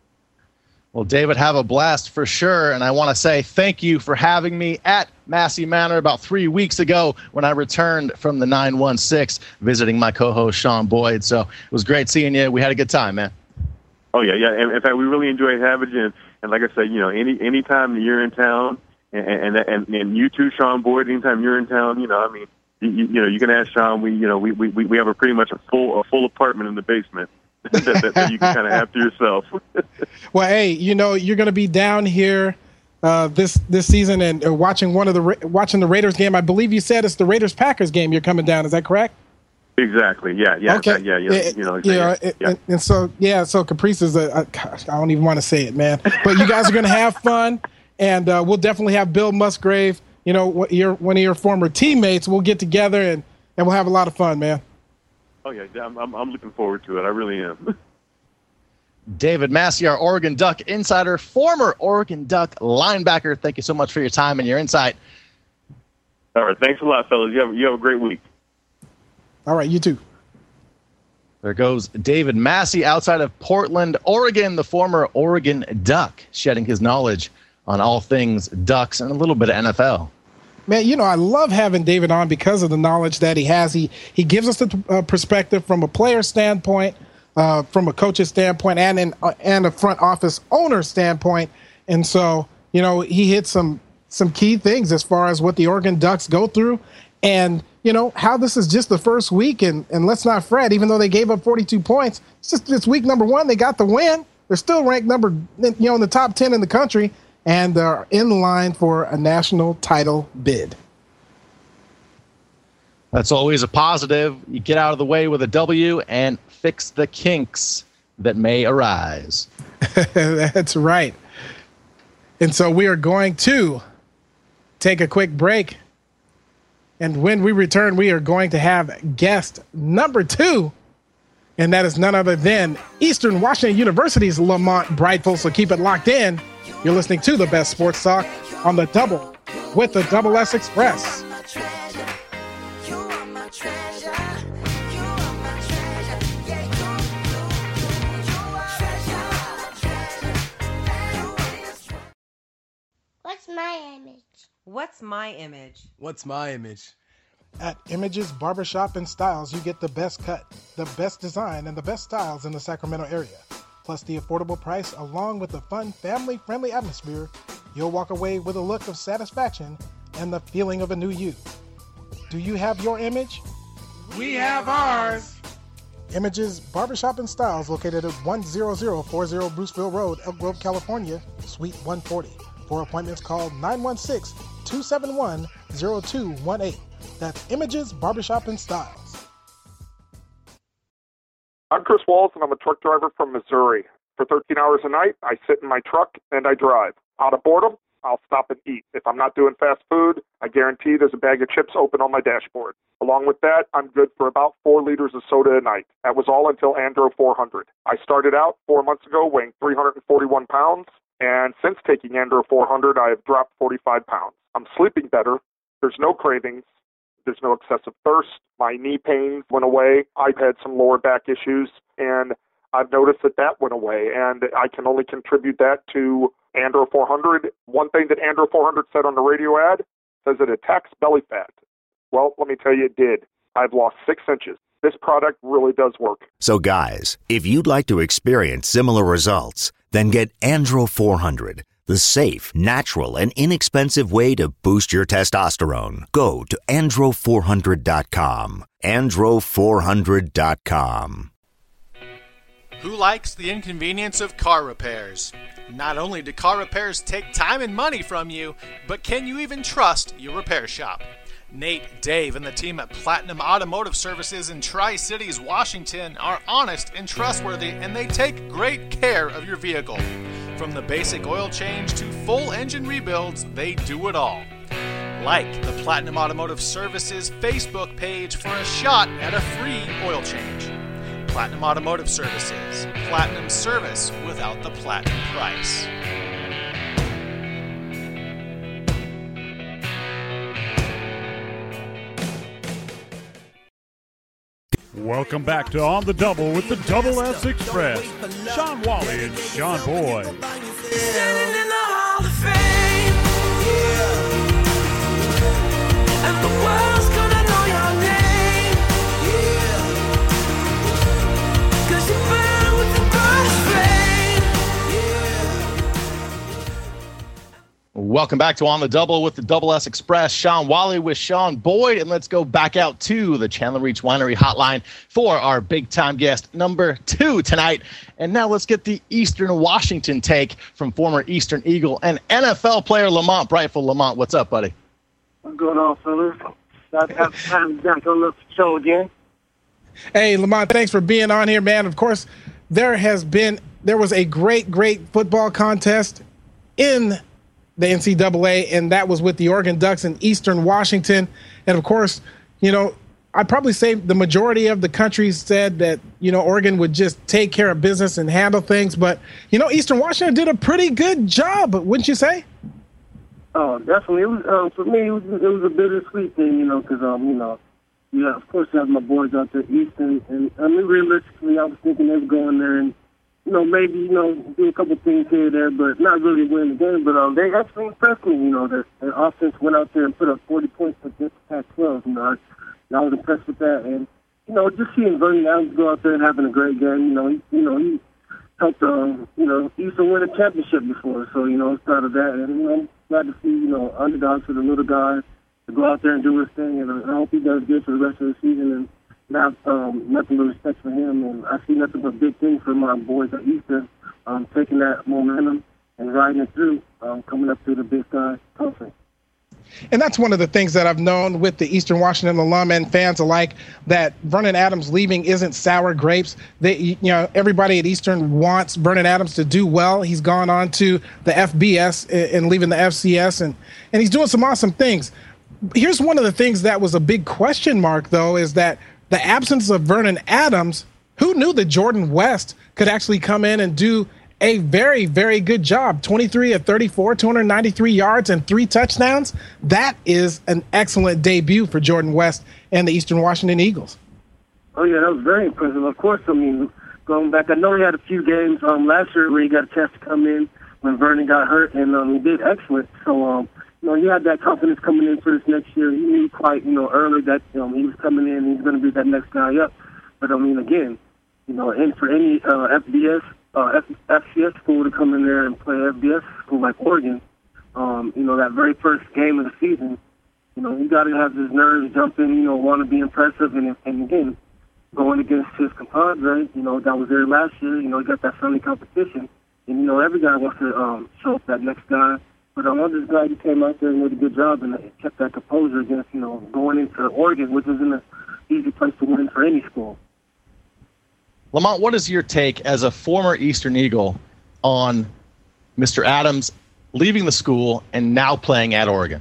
Well, David, have a blast for sure. And I want to say thank you for having me at Massey Manor about three weeks ago when I returned from the nine one six visiting my co-host, Sean Boyd. So it was great seeing you. We had a good time, man. Oh, yeah, yeah. And in fact, we really enjoyed having you. And, and like I said, you know, any anytime you're in town, and, and, and, and you too, Sean Boyd, anytime you're in town, you know, I mean, you, you know, you can ask Sean. We, you know, we, we, we have a pretty much a full a full apartment in the basement that, that, that you can kind of have to yourself. Well, hey, you know, you're going to be down here uh, this this season and uh, watching one of the watching the Raiders game. I believe you said it's the Raiders Packers game. You're coming down. Is that correct? Exactly. Yeah. Yeah. Okay. Yeah. Yeah. It, you know. Yeah. Yeah. And, and so yeah. So Caprice is a, a. Gosh, I don't even want to say it, man. But you guys are going to have fun, and uh, we'll definitely have Bill Musgrave. You know, your one of your former teammates. We'll get together and, and we'll have a lot of fun, man. Oh yeah, I'm I'm, I'm looking forward to it. I really am. David Massey, our Oregon Duck insider, former Oregon Duck linebacker. Thank you so much for your time and your insight. All right, thanks a lot, fellas. You have you have a great week. All right, you too. There goes David Massey outside of Portland, Oregon, the former Oregon Duck, shedding his knowledge on all things Ducks and a little bit of N F L. Man, you know, I love having David on because of the knowledge that he has. He he gives us the uh, perspective from a player standpoint, uh, from a coach's standpoint, and in, uh, and a front office owner standpoint. And so, you know, he hit some some key things as far as what the Oregon Ducks go through, and you know how this is just the first week. And and let's not fret, even though they gave up forty-two points, it's just it's week number one. They got the win. They're still ranked number, you know, in the top ten in the country. And they're in line for a national title bid. That's always a positive. You get out of the way with a W and fix the kinks that may arise. That's right. And so we are going to take a quick break. And when we return, we are going to have guest number two. And that is none other than Eastern Washington University's Lamont Brightful. So keep it locked in. You're listening to the best sports talk on the Double with the Double S Express. What's my image? What's my image? What's my image? At Images Barbershop and Styles, you get the best cut, the best design, and the best styles in the Sacramento area. Plus the affordable price, along with the fun, family-friendly atmosphere, you'll walk away with a look of satisfaction and the feeling of a new you. Do you have your image? We have ours. Images Barbershop and Styles, located at one zero zero four zero Bruceville Road, Elk Grove, California, Suite one forty. For appointments, call nine one six, two seven one, zero two one eight. That's Images Barbershop and Styles. I'm Chris Walls, and I'm a truck driver from Missouri. For thirteen hours a night, I sit in my truck and I drive. Out of boredom, I'll stop and eat. If I'm not doing fast food, I guarantee there's a bag of chips open on my dashboard. Along with that, I'm good for about four liters of soda a night. That was all until Andro four hundred. I started out four months ago weighing three hundred forty-one pounds, and since taking Andro four hundred, I have dropped forty-five pounds. I'm sleeping better. There's no cravings. There's no excessive thirst. My knee pain went away. I've had some lower back issues, and I've noticed that that went away, and I can only contribute that to Andro four hundred. One thing that Andro four hundred said on the radio ad says it attacks belly fat. Well, let me tell you, it did. I've lost six inches. This product really does work. So, guys, if you'd like to experience similar results, then get Andro four hundred. The safe, natural, and inexpensive way to boost your testosterone. Go to andro four hundred dot com. andro four hundred dot com. Who likes the inconvenience of car repairs? Not only do car repairs take time and money from you, but can you even trust your repair shop? Nate, Dave, and the team at Platinum Automotive Services in Tri-Cities, Washington are honest and trustworthy, and they take great care of your vehicle. From the basic oil change to full engine rebuilds, they do it all. Like the Platinum Automotive Services Facebook page for a shot at a free oil change. Platinum Automotive Services. Platinum service without the platinum price. Welcome back to On the Double with the Double S Express. Sean Wally and Sean Boyd. Standing in the Hall of Fame, yeah. And the world's gonna know your name, yeah. 'Cause you burn with the Welcome back to On the Double with the Double S Express. Sean Wally with Sean Boyd. And let's go back out to the Chandler Reach Winery hotline for our big-time guest number two tonight. And now let's get the Eastern Washington take from former Eastern Eagle and N F L player Lamont Brightful. Lamont, what's up, buddy? What's going on, fellas? Glad to have time back on the show again. Hey, Lamont, thanks for being on here, man. Of course, there has been, there was a great, great football contest in the N C double A, and that was with the Oregon Ducks in Eastern Washington. And of course, you know, I'd probably say the majority of the country said that, you know, Oregon would just take care of business and handle things. But, you know, Eastern Washington did a pretty good job, wouldn't you say? Oh, definitely. It was, um, for me, it was, it was a bittersweet thing, you know, because, um, you know, yeah, of course, I have my boys out there, Eastern. And, I mean, realistically, I was thinking they would go in there and, you know, maybe, you know, do a couple things here and there, but not really win the game. But um, they actually impressed me, you know. Their, their offense went out there and put up forty points against the Pac twelve, you know. I, I was impressed with that. And, you know, just seeing Vernon Adams go out there and having a great game, you know, he, you know, he helped, um, you know, he used to win a championship before. So, you know, I was proud of that. And, you know, I'm glad to see, you know, underdogs for the little guy to go out there and do his thing. And I hope he does good for the rest of the season. And Not um, nothing but respect for him, and I see nothing but big things for my boys at Eastern, um, taking that momentum and riding it through, um, coming up through the Big Sky Conference. And that's one of the things that I've known with the Eastern Washington alum and fans alike, that Vernon Adams leaving isn't sour grapes. They, you know, everybody at Eastern wants Vernon Adams to do well. He's gone on to the F B S and leaving the F C S, and, and he's doing some awesome things. Here's one of the things that was a big question mark, though, is that the absence of Vernon Adams. Who knew that Jordan West could actually come in and do a very, very good job? twenty-three of thirty-four, two hundred ninety-three yards and three touchdowns. That is an excellent debut for Jordan West and the Eastern Washington Eagles. Oh, yeah, that was very impressive. Of course, I mean, going back, I know he had a few games um, last year where he got a chance to come in when Vernon got hurt, and um, he did excellent. So, um, you know, he had that confidence coming in for this next year. He knew quite, you know, early that um, he was coming in and he's going to be that next guy up. But, I mean, again, you know, and for any uh, F B S, uh, F C S school to come in there and play F B S school like Oregon, um, you know, that very first game of the season, you know, you got to have his nerves jumping, you know, want to be impressive. And, and again, going against his compadre, you know, that was there last year, you know, he got that friendly competition. And, you know, every guy wants to um, show up that next guy. But um, I'm just glad he came out there and did a good job and kept that composure against, you know, going into Oregon, which isn't an easy place to win for any school. Lamont, what is your take as a former Eastern Eagle on Mister Adams leaving the school and now playing at Oregon?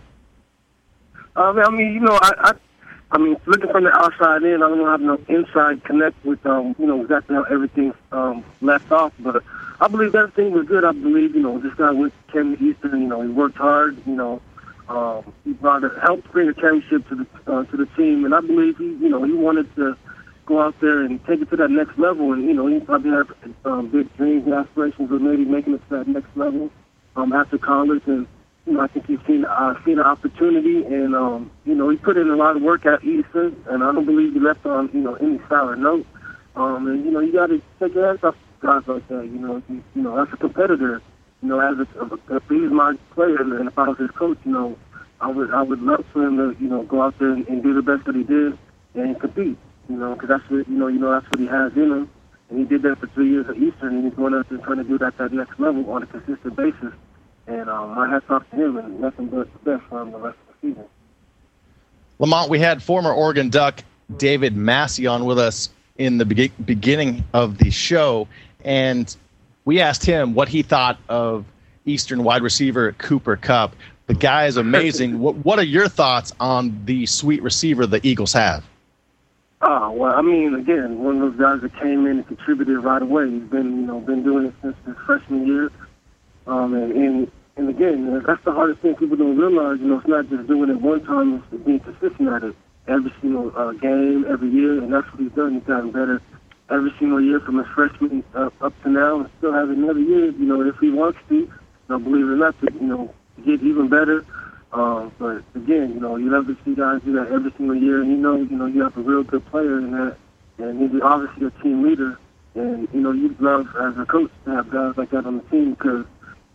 Um, I mean, you know, I, I, I mean, looking from the outside in, I don't have no inside connect with, um, you know, exactly how everything um, left off. But I believe everything was good. I believe, you know, this guy went came to Eastern. You know, he worked hard. You know, um, he brought a, helped bring a championship to the uh, to the team, and I believe he, you know, he wanted to go out there and take it to that next level. And, you know, he probably had um, big dreams and aspirations of maybe making it to that next level um, after college. And, you know, I think he's seen, uh, seen an opportunity. And, um, you know, he put in a lot of work at Eastern, and I don't believe he left on, you know, any sour note. Um, and, you know, you got to take your hands off guys like that. You know, you, you know, as a competitor, you know, as a, if he was my player and if I was his coach, you know, I would I would love for him to, you know, go out there and, and do the best that he did and compete. You know, because that's what, you know, you know, that's what he has in him. And he did that for three years at Eastern, and he's going out there trying to do that at that next level on a consistent basis. And um, my hat's off to him, and nothing but the best for him the rest of the season. Lamont, we had former Oregon Duck David Massey on with us in the be- beginning of the show, and we asked him what he thought of Eastern wide receiver Cooper Kupp. The guy is amazing. what, what are your thoughts on the sweet receiver the Eagles have? Oh, well, I mean, again, one of those guys that came in and contributed right away. He's been, you know, been doing it since his freshman year. Um, and, and, and again, that's the hardest thing people don't realize. You know, it's not just doing it one time, it's being consistent at it every single uh, game, every year, and that's what he's done. He's gotten better every single year from his freshman up, up to now, and still has another year, you know, if he wants to, you know, believe it or not, to, you know, get even better. Um, but again, you know, you love to see guys do that every single year, and you know, you know, you have a real good player in that, and he's obviously a team leader, and you know, you love as a coach to have guys like that on the team because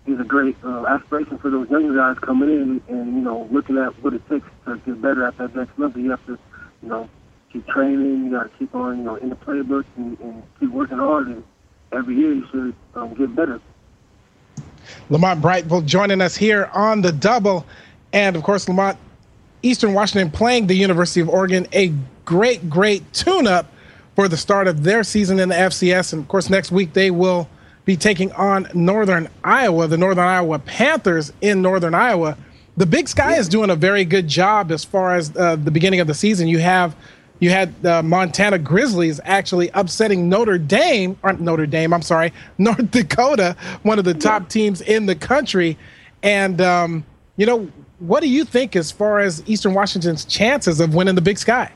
he's a great uh, aspiration for those younger guys coming in, and, you know, looking at what it takes to get better at that next level. You have to, you know, keep training. You got to keep on, you know, in the playbook and, and keep working hard. And every year you should um, get better. Lamont Brightwell joining us here on the double. And, of course, Lamont, Eastern Washington playing the University of Oregon, a great, great tune-up for the start of their season in the F C S. And, of course, next week they will be taking on Northern Iowa, the Northern Iowa Panthers in Northern Iowa. The Big Sky is doing a very good job as far as uh, the beginning of the season. You have you had uh, Montana Grizzlies actually upsetting Notre Dame, or Notre Dame, I'm sorry, North Dakota, one of the top teams in the country. And, um, you know, what do you think as far as Eastern Washington's chances of winning the Big Sky?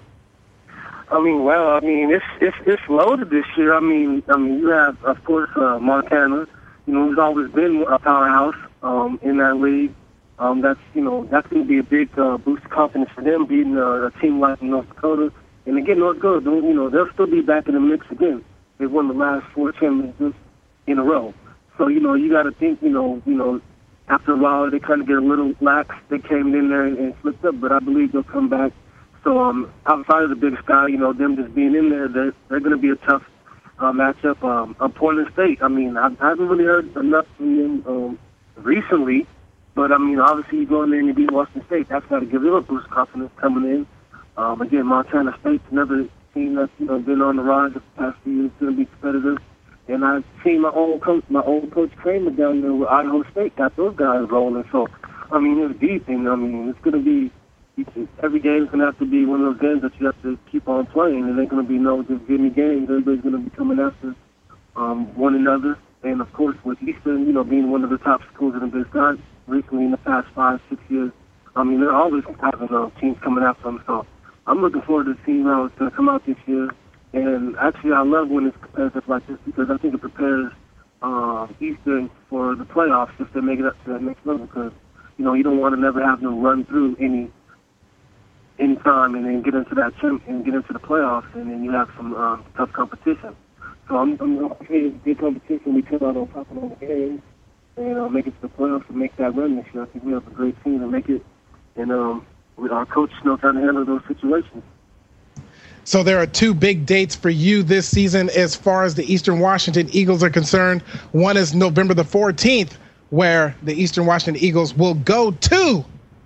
I mean, well, I mean, it's it's it's loaded this year. I mean, I mean, you have, of course, uh, Montana. You know, who's always been a powerhouse um, in that league. Um, that's you know that's going to be a big uh, boost of confidence for them beating uh, a team like North Dakota. And again, North Dakota, you know, they'll still be back in the mix again. They've won the last four championships in a row. So you know, you got to think, you know, you know, after a while they kind of get a little lax. They came in there and, and slipped up, but I believe they'll come back. So um, outside of the Big Sky, you know, them just being in there, they're, they're going to be a tough uh, matchup. Um, uh, Portland State, I mean, I, I haven't really heard enough from them um, recently, but, I mean, obviously you go in there and you beat Washington State. That's got to give them a boost of confidence coming in. Um, again, Montana State's another team that's, you know, been on the rise the past few years, going to be competitive. And I've seen my old coach, my old coach Kramer down there with Idaho State, got those guys rolling. So, I mean, it's deep, and, I mean, it's going to be, every game is going to have to be one of those games that you have to keep on playing. It ain't going to be no just give me games. Everybody's going to be coming after um, one another. And, of course, with Eastern, you know, being one of the top schools in the Big Sky recently in the past five, six years, I mean, they're always having uh, teams coming after them. So I'm looking forward to seeing how it's going to come out this year. And, actually, I love when it's competitive like this because I think it prepares uh, Eastern for the playoffs if they make it up to that next level because, you know, you don't want to never have them run through any anytime and then get into that champ and get into the playoffs and then you have some um, tough competition. So I'm, I'm creating good competition. We come out on top of all the games and uh, make it to the playoffs and make that run this year. I think we have a great team to make it, and um, with our coach knows how to handle those situations. So there are two big dates for you this season as far as the Eastern Washington Eagles are concerned. One is November the fourteenth, where the Eastern Washington Eagles will go to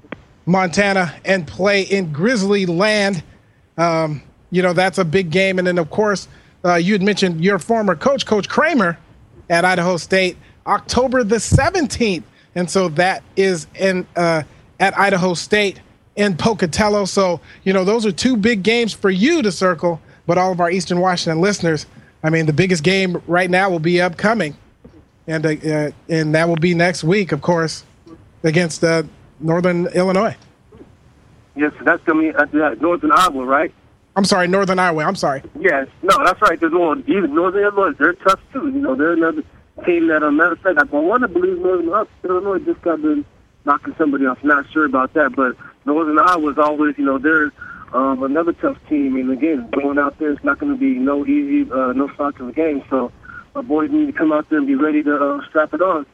Montana and play in Grizzly land. Um, you know, that's a big game. And then, of course, uh, you had mentioned your former coach, Coach Kramer at Idaho State, October the seventeenth. And so that is in uh, at Idaho State in Pocatello. So, you know, those are two big games for you to circle. But all of our Eastern Washington listeners, I mean, the biggest game right now will be upcoming. And, uh, and that will be next week, of course, against uh, Northern Illinois. Yes, that's going to be uh, Northern Iowa, right? I'm sorry, Northern Iowa. I'm sorry. Yes, no, that's right. There's more, even Northern Illinois, they're tough too. You know, they're another team that, uh, matter of fact, I want to believe Northern Illinois just got been knocking somebody off. Not sure about that, but Northern Iowa is always, you know, they're um, another tough team. And again, going out there, it's not going to be no easy, uh, no stock in the game. So our boys need to come out there and be ready to uh, strap it on.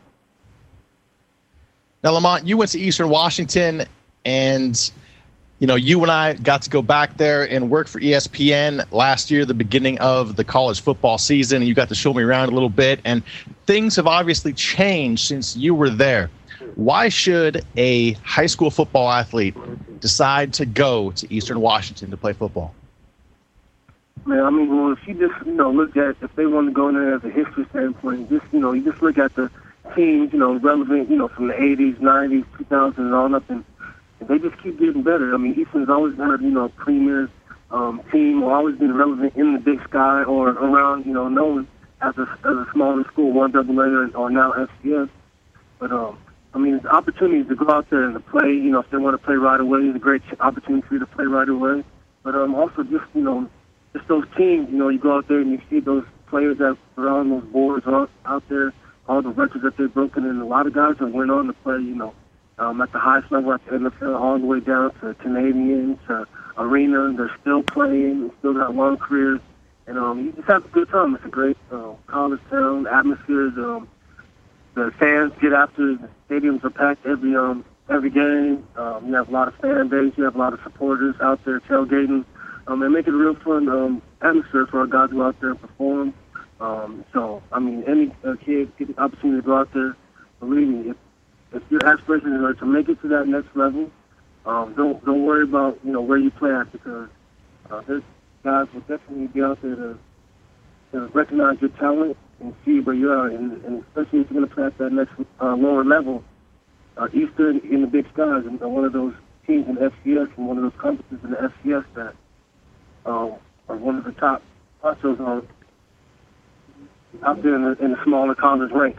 Now, Lamont, you went to Eastern Washington, and you know you and I got to go back there and work for E S P N last year, the beginning of the college football season, and you got to show me around a little bit. And things have obviously changed since you were there. Why should a high school football athlete decide to go to Eastern Washington to play football? Man, I mean, well, if you just you know look at if they want to go in there as a history standpoint, just you know you just look at the teams, you know, relevant, you know, from the eighties, nineties, two thousands, on up, and they just keep getting better. I mean, Eastern's always had, you know, a premier um, team, or always been relevant in the Big Sky or around, you know, known as a, as a smaller school, one double A or now F C S. But, um, I mean, it's opportunities to go out there and to play, you know, if they want to play right away, it's a great opportunity for you to play right away. But um, also just, you know, just those teams, you know, you go out there and you see those players that are on those boards out, out there, all the records that they've broken, and a lot of guys have went on to play, you know, um, at the highest level at the N F L, all the way down to Canadian, to Arena. They're still playing, and still got long careers, and um, you just have a good time. It's a great uh, college town. Atmosphere is um, the fans get after. The stadiums are packed every um every game. Um, you have a lot of fan base. You have a lot of supporters out there tailgating. Um, and make it a real fun um, atmosphere for our guys to go out there and perform. Um, so, I mean, any uh, kid get the opportunity to go out there. Believe me, if, if your aspirations are to make it to that next level, um, don't don't worry about you know where you play at, because uh, there's guys will definitely be out there to, to recognize your talent and see where you are, and, and especially if you're going to play at that next uh, lower level. Uh, Eastern in the Big Skies, and one of those teams in the F C S, and one of those conferences in the F C S that um, are one of the top honchos on out there in the, in the smaller college ranks.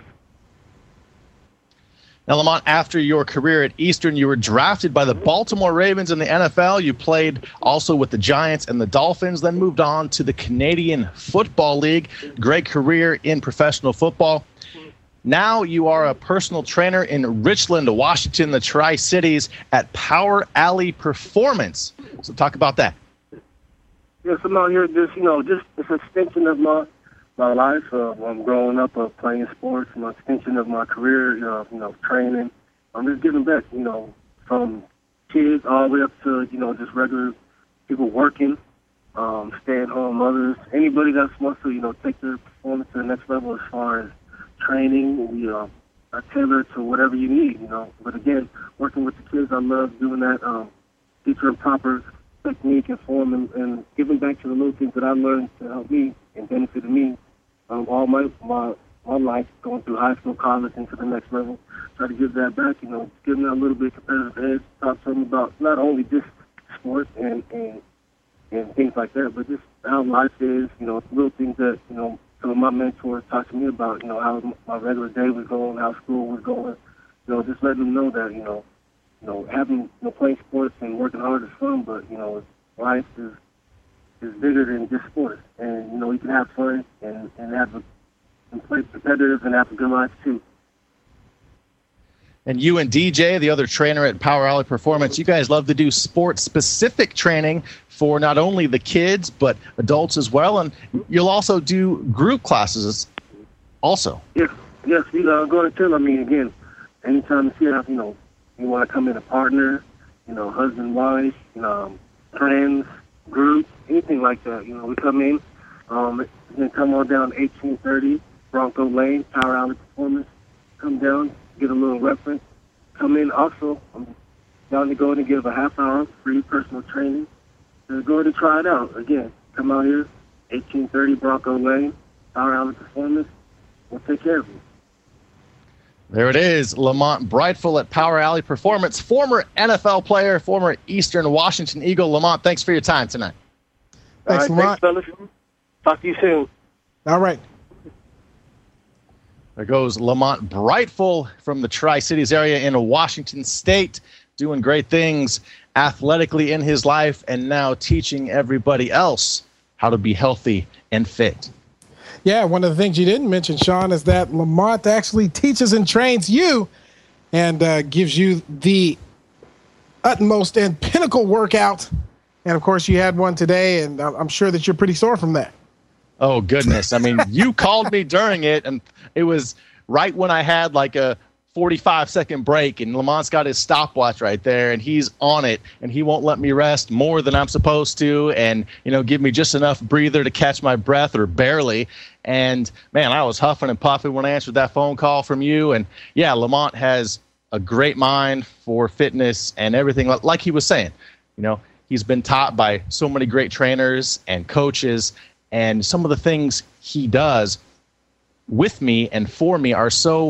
Now, Lamont, after your career at Eastern, you were drafted by the Baltimore Ravens in the N F L. You played also with the Giants and the Dolphins, then moved on to the Canadian Football League. Great career in professional football. Now you are a personal trainer in Richland, Washington, the Tri-Cities, at Power Alley Performance. So talk about that. Yes, I'm out here just, you know, just it's an extension of my my life. Uh, I'm growing up uh, playing sports, an extension of my career, you know, you know, training. I'm just giving back, you know, from kids all the way up to, you know, just regular people working, um, stay-at-home mothers, anybody that wants to, you know, take their performance to the next level as far as training. We uh, are tailored to whatever you need, you know. But again, working with the kids, I love doing that, um, teaching them proper technique and form, and, and giving back to the little things that I learned to help me and benefited me um, all my, my my life, going through high school, college, and to the next level. Try to give that back, you know, give them a little bit of competitive edge, talk to them about not only just sports and, and, and things like that, but just how life is, you know, little things that, you know, some of my mentors talked to me about, you know, how my regular day was going, how school was going, you know, just letting them know that, you know, you know, having, you know, playing sports and working hard is fun, but, you know, life is is bigger than just sports. And, you know, you can have fun and, and have a, and play competitive and have a good life, too. And you and D J, the other trainer at Power Alley Performance, you guys love to do sports-specific training for not only the kids, but adults as well. And you'll also do group classes also. Yes, yes. We uh, go to tell, I mean, again, anytime you see, you know, you want to come in a partner, you know, husband, wife, you know, friends, groups, anything like that. You know, we come in, um, then come on down eighteen thirty Bronco Lane, Power Alley Performance. Come down, get a little reference. Come in also, I'm down to go in and give a half hour free personal training. So go ahead and try it out. Again, come out here, eighteen thirty Bronco Lane, Power Alley Performance. We'll take care of you. There it is, Lamont Brightful at Power Alley Performance, former N F L player, former Eastern Washington Eagle. Lamont, thanks for your time tonight. Thanks, All right, Lamont. Thanks, fellas. Talk to you soon. All right. There goes Lamont Brightful from the Tri-Cities area in Washington State, doing great things athletically in his life and now teaching everybody else how to be healthy and fit. Yeah, one of the things you didn't mention, Sean, is that Lamont actually teaches and trains you and uh, gives you the utmost and pinnacle workout. And, of course, you had one today, and I'm sure that you're pretty sore from that. Oh, goodness. I mean, you called me during it, and it was right when I had like a forty-five second break, and Lamont's got his stopwatch right there, and he's on it, and he won't let me rest more than I'm supposed to, and, you know, give me just enough breather to catch my breath, or barely. And, man, I was huffing and puffing when I answered that phone call from you. And, yeah, Lamont has a great mind for fitness and everything. Like he was saying, you know, he's been taught by so many great trainers and coaches, and some of the things he does with me and for me are so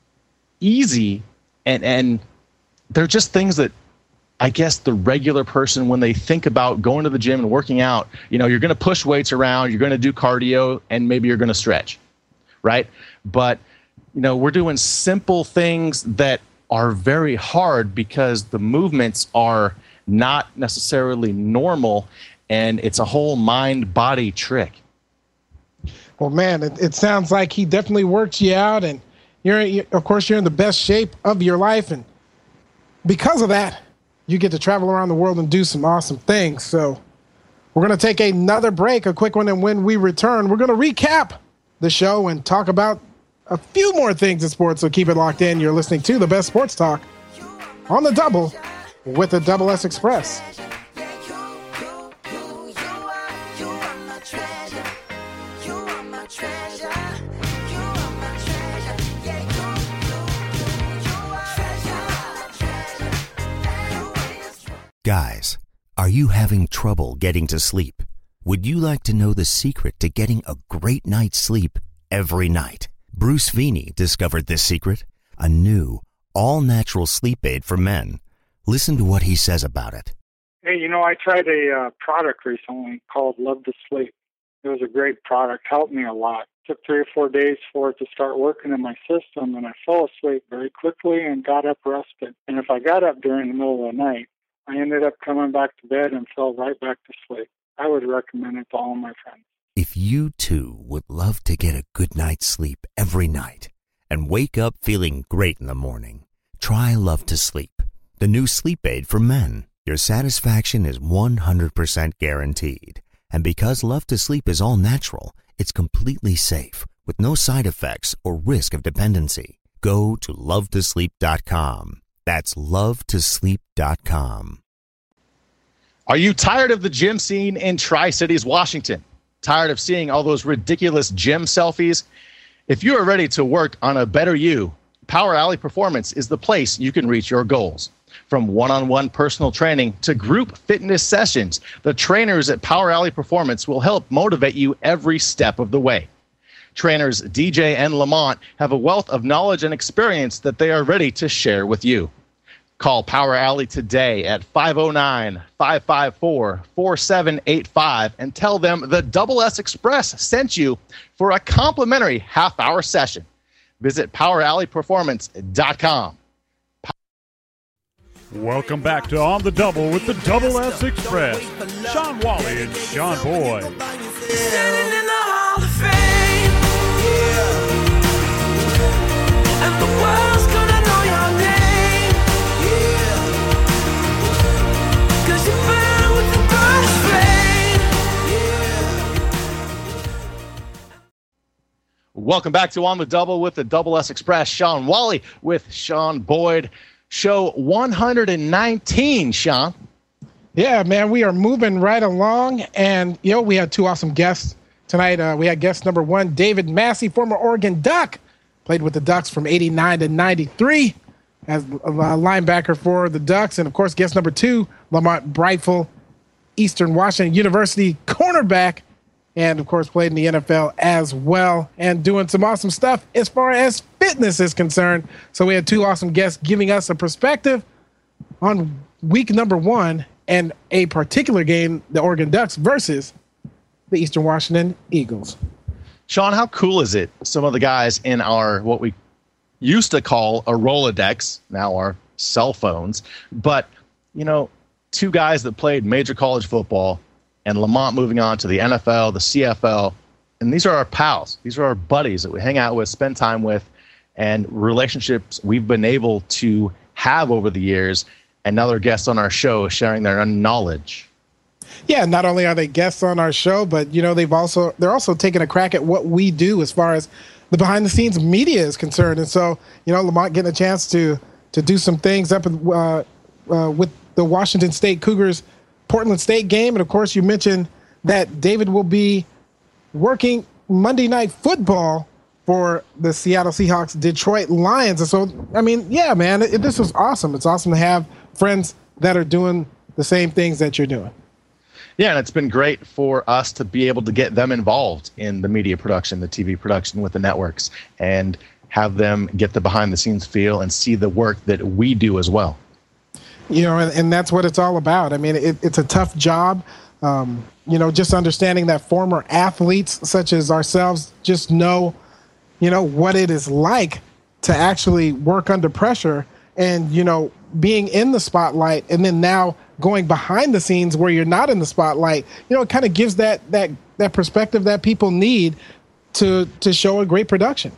easy, and and they're just things that I guess the regular person, when they think about going to the gym and working out, you know, you're going to push weights around, you're going to do cardio, and maybe you're going to stretch, right? But, you know, we're doing simple things that are very hard because the movements are not necessarily normal, and it's a whole mind-body trick. Well, man, it, it sounds like he definitely works you out, and You're, you, of course, you're in the best shape of your life, and because of that, you get to travel around the world and do some awesome things. So we're going to take another break, a quick one, and when we return, we're going to recap the show and talk about a few more things in sports, so keep it locked in. You're listening to the best sports talk on the double with the Double S Express. Guys, are you having trouble getting to sleep? Would you like to know the secret to getting a great night's sleep every night? Bruce Feeney discovered this secret, a new, all-natural sleep aid for men. Listen to what he says about it. Hey, you know, I tried a uh, product recently called Love to Sleep. It was a great product, helped me a lot. It took three or four days for it to start working in my system, and I fell asleep very quickly and got up rested. And if I got up during the middle of the night, I ended up coming back to bed and fell right back to sleep. I would recommend it to all my friends. If you, too, would love to get a good night's sleep every night and wake up feeling great in the morning, try Love to Sleep, the new sleep aid for men. Your satisfaction is one hundred percent guaranteed. And because Love to Sleep is all natural, it's completely safe, with no side effects or risk of dependency. Go to love to sleep dot com. That's love to sleep dot com. Are you tired of the gym scene in Tri-Cities, Washington? Tired of seeing all those ridiculous gym selfies? If you are ready to work on a better you, Power Alley Performance is the place you can reach your goals. From one-on-one personal training to group fitness sessions, the trainers at Power Alley Performance will help motivate you every step of the way. Trainers D J and Lamont have a wealth of knowledge and experience that they are ready to share with you. Call Power Alley today at five oh nine, five five four, four seven eight five and tell them the Double S Express sent you for a complimentary half-hour session. Visit power alley performance dot com. Welcome back to On the Double with the Double S Express. Sean Wally and Sean Boyd. Standing in the Hall of Fame, yeah. And the world's gonna know your name, yeah. 'Cause you burn with the burst flame, yeah. Welcome back to On the Double with the Double S Express. Sean Wally with Sean Boyd. Show one hundred nineteen, Sean. Yeah, man, we are moving right along. And, you know, we had two awesome guests tonight. Uh, we had guest number one, David Massey, former Oregon Duck. Played with the Ducks from eighty-nine to ninety-three as a linebacker for the Ducks. And, of course, guest number two, Lamont Brightful, Eastern Washington University cornerback. And, of course, played in the N F L as well and doing some awesome stuff as far as fitness is concerned. So we had two awesome guests giving us a perspective on week number one and a particular game, the Oregon Ducks versus the Eastern Washington Eagles. Sean, how cool is it? Some of the guys in our, what we used to call a Rolodex, now our cell phones, but, you know, two guys that played major college football, and Lamont moving on to the N F L, the C F L. And these are our pals. These are our buddies that we hang out with, spend time with, and relationships we've been able to have over the years. And now they're guests on our show sharing their knowledge. Yeah, not only are they guests on our show, but, you know, they've also they're also taking a crack at what we do as far as the behind-the-scenes media is concerned. And so, you know, Lamont getting a chance to to do some things up uh, uh, with the Washington State Cougars Portland State game. And of course, you mentioned that David will be working Monday Night Football for the Seattle Seahawks Detroit Lions. And so, I mean, yeah, man, it, this is awesome. It's awesome to have friends that are doing the same things that you're doing. Yeah, and it's been great for us to be able to get them involved in the media production, the T V production with the networks, and have them get the behind-the-scenes feel and see the work that we do as well. You know, and, and that's what it's all about. I mean, it, it's a tough job. Um, you know, just understanding that former athletes such as ourselves just know, you know, what it is like to actually work under pressure and, you know, being in the spotlight and then now going behind the scenes where you're not in the spotlight. You know, it kind of gives that that that perspective that people need to to show a great production.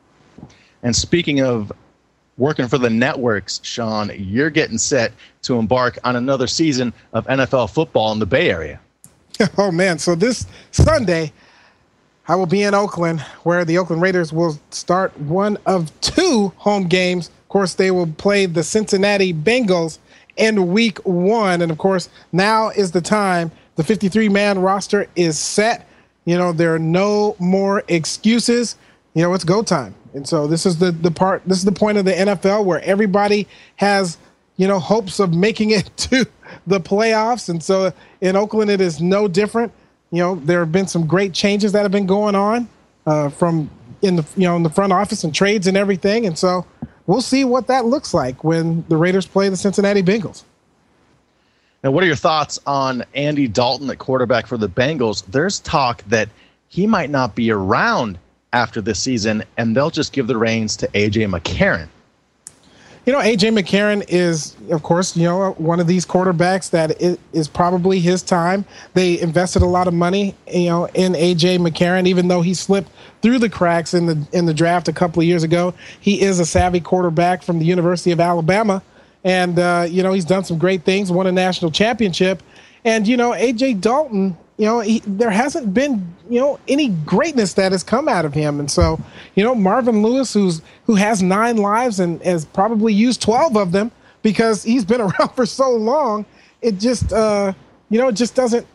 And speaking of working for the networks, Sean, you're getting set to embark on another season of N F L football in the Bay Area. Oh, man. So this Sunday, I will be in Oakland, where the Oakland Raiders will start one of two home games. Of course, they will play the Cincinnati Bengals in week one. And, of course, now is the time. The fifty-three man roster is set. You know, there are no more excuses. You know, it's go time. And so this is the, the part, this is the point of the N F L where everybody has, you know, hopes of making it to the playoffs. And so in Oakland, it is no different. You know, there have been some great changes that have been going on uh, from in the, you know, in the front office and trades and everything. And so we'll see what that looks like when the Raiders play the Cincinnati Bengals. Now, what are your thoughts on Andy Dalton at quarterback for the Bengals? There's talk that he might not be around after this season, and they'll just give the reins to A J McCarron. You know, A J McCarron is, of course, you know, one of these quarterbacks that is probably his time. They invested a lot of money, you know, in A J McCarron, even though he slipped through the cracks in the in the draft a couple of years ago. He is a savvy quarterback from the University of Alabama. And, uh, you know, he's done some great things, won a national championship. And, you know, A J Dalton, you know, he, there hasn't been, you know, any greatness that has come out of him. And so, you know, Marvin Lewis, who's who has nine lives and has probably used twelve of them because he's been around for so long, it just, uh, you know, it just doesn't,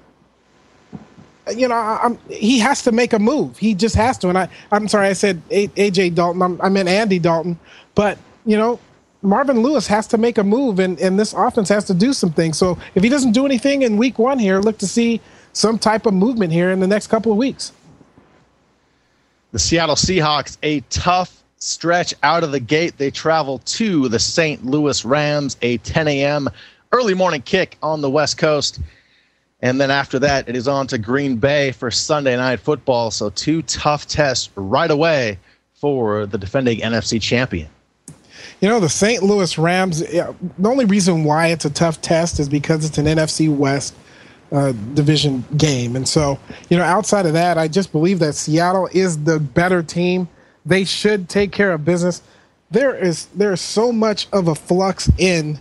you know, I'm, he has to make a move. He just has to. And I, I'm sorry, I said A, A J Dalton. I'm, I meant Andy Dalton. But, you know, Marvin Lewis has to make a move, and, and this offense has to do some things. So if he doesn't do anything in week one here, look to see some type of movement here in the next couple of weeks. The Seattle Seahawks, a tough stretch out of the gate. They travel to the Saint Louis Rams, a ten a.m. early morning kick on the West Coast. And then after that, it is on to Green Bay for Sunday Night Football. So two tough tests right away for the defending N F C champion. You know, the Saint Louis Rams, the only reason why it's a tough test is because it's an N F C West uh, division game. And so, you know, outside of that, I just believe that Seattle is the better team. They should take care of business. There is there is so much of a flux in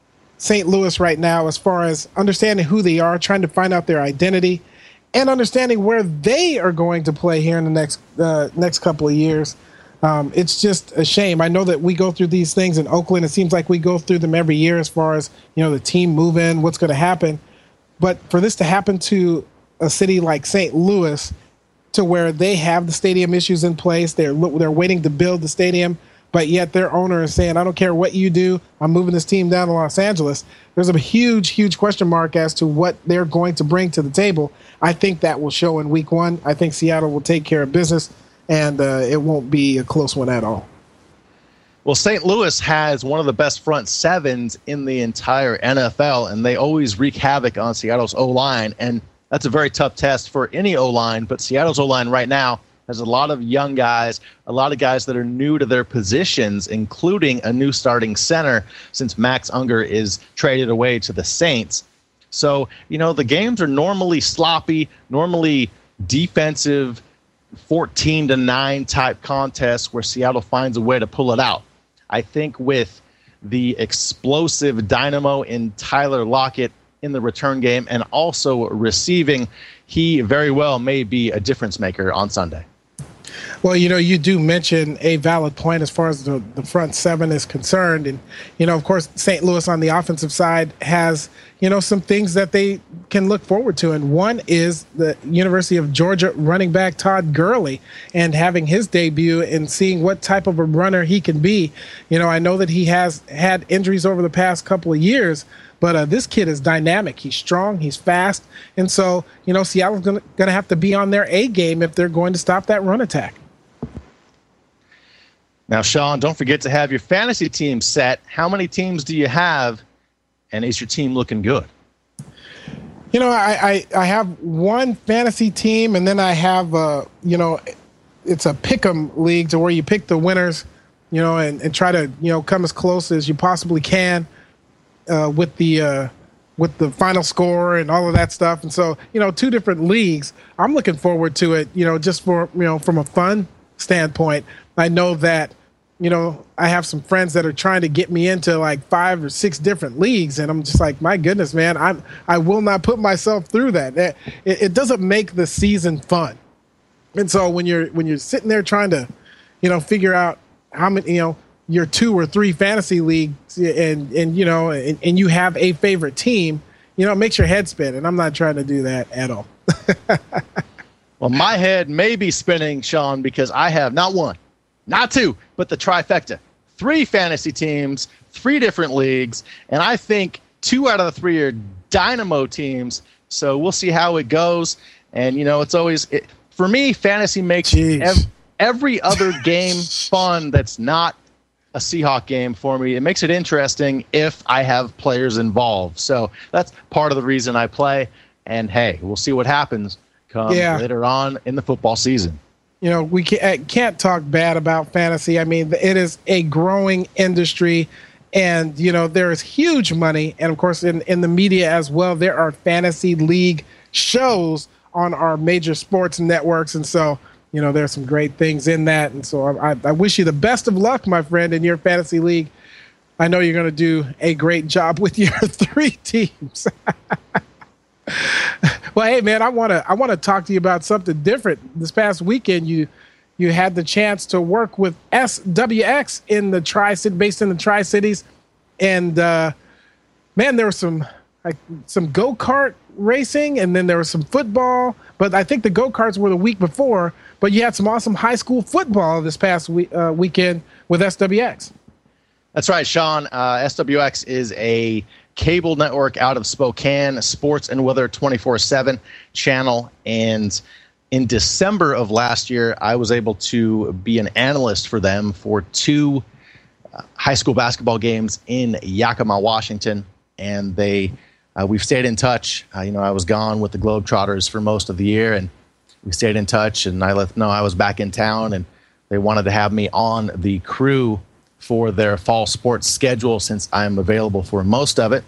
Saint Louis right now as far as understanding who they are, trying to find out their identity, and understanding where they are going to play here in the next uh, next couple of years. Um, it's just a shame. I know that we go through these things in Oakland. It seems like we go through them every year as far as, you know, the team move in, what's going to happen. But for this to happen to a city like Saint Louis, to where they have the stadium issues in place, they're they're waiting to build the stadium, but yet their owner is saying, I don't care what you do, I'm moving this team down to Los Angeles. There's a huge, huge question mark as to what they're going to bring to the table. I think that will show in week one. I think Seattle will take care of business. And uh, it won't be a close one at all. Well, Saint Louis has one of the best front sevens in the entire N F L, and they always wreak havoc on Seattle's O-line. And that's a very tough test for any O-line, but Seattle's O-line right now has a lot of young guys, a lot of guys that are new to their positions, including a new starting center since Max Unger is traded away to the Saints. So, you know, the games are normally sloppy, normally defensive, fourteen to nine type contests where Seattle finds a way to pull it out. I think with the explosive dynamo in Tyler Lockett in the return game and also receiving, he very well may be a difference maker on Sunday. Well, you know, you do mention a valid point as far as the, the front seven is concerned. And, you know, of course, Saint Louis on the offensive side has, you know, some things that they can look forward to. And one is the University of Georgia running back Todd Gurley and having his debut and seeing what type of a runner he can be. You know, I know that he has had injuries over the past couple of years, but uh, this kid is dynamic. He's strong. He's fast. And so, you know, Seattle's going to have to be on their A game if they're going to stop that run attack. Now, Sean, don't forget to have your fantasy team set. How many teams do you have, and is your team looking good? You know, I, I, I have one fantasy team, and then I have, uh, you know, it's a pick'em league to where you pick the winners, you know, and, and try to, you know, come as close as you possibly can uh, with the uh, with the final score and all of that stuff. And so, you know, two different leagues. I'm looking forward to it, you know, just for, you know, from a fun standpoint. I know that, you know, I have some friends that are trying to get me into like five or six different leagues. And I'm just like, my goodness, man, I'm, I will not put myself through that. It, it doesn't make the season fun. And so when you're when you're sitting there trying to, you know, figure out how many, you know, your two or three fantasy leagues and, and you know, and, and you have a favorite team, you know, it makes your head spin. And I'm not trying to do that at all. Well, my head may be spinning, Sean, because I have not one, not two, but the trifecta. Three fantasy teams, three different leagues, and I think two out of the three are dynamo teams. So we'll see how it goes. And, you know, it's always it, for me, fantasy makes ev- every other game fun that's not a Seahawk game for me. It makes it interesting if I have players involved. So that's part of the reason I play. And, hey, we'll see what happens come yeah. later on in the football season. You know, we can't, can't talk bad about fantasy. I mean, it is a growing industry. And, you know, there is huge money. And, of course, in, in the media as well, there are fantasy league shows on our major sports networks. And so, you know, there's some great things in that. And so I, I wish you the best of luck, my friend, in your fantasy league. I know you're going to do a great job with your three teams. Well, hey, man, I want to I want to talk to you about something different. This past weekend, you you had the chance to work with S W X in the Tri-City, based in the Tri-Cities, and uh, man, there was some like some go-kart racing, and then there was some football. But I think the go-karts were the week before. But you had some awesome high school football this past week, uh, weekend with S W X. That's right, Sean. Uh, S W X is a cable network out of Spokane, sports and weather twenty-four seven channel. And in December of last year, I was able to be an analyst for them for two uh, high school basketball games in Yakima, Washington. And they, uh, we've stayed in touch. Uh, you know, I was gone with the Globetrotters for most of the year, and we stayed in touch. And I let them know I was back in town, and they wanted to have me on the crew for their fall sports schedule since I'm available for most of it.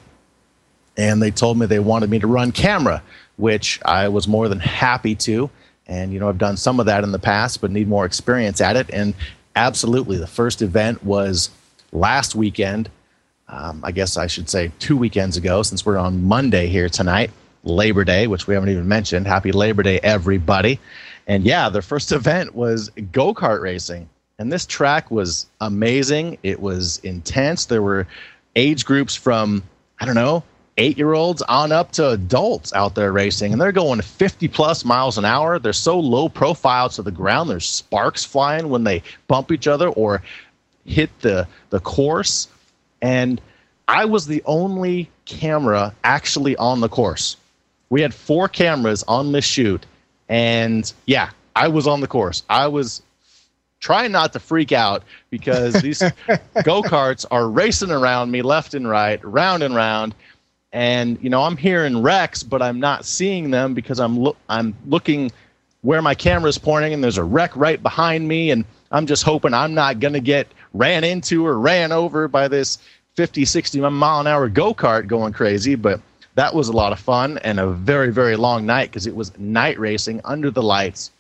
And they told me they wanted me to run camera, which I was more than happy to. And, you know, I've done some of that in the past, but need more experience at it. And absolutely, the first event was last weekend. Um, I guess I should say two weekends ago, since we're on Monday here tonight, Labor Day, which we haven't even mentioned. Happy Labor Day, everybody. And yeah, their first event was go-kart racing. And this track was amazing. It was intense. There were age groups from, I don't know, eight-year-olds on up to adults out there racing. And they're going fifty-plus miles an hour. They're so low profile to the ground. There's sparks flying when they bump each other or hit the, the course. And I was the only camera actually on the course. We had four cameras on this shoot. And, yeah, I was on the course. I was trying not to freak out because these go-karts are racing around me left and right, round and round. And, you know, I'm hearing wrecks, but I'm not seeing them because I'm lo- I'm looking where my camera's pointing, and there's a wreck right behind me. And I'm just hoping I'm not going to get ran into or ran over by this fifty, sixty mile an hour go-kart going crazy. But that was a lot of fun and a very, very long night because it was night racing under the lights.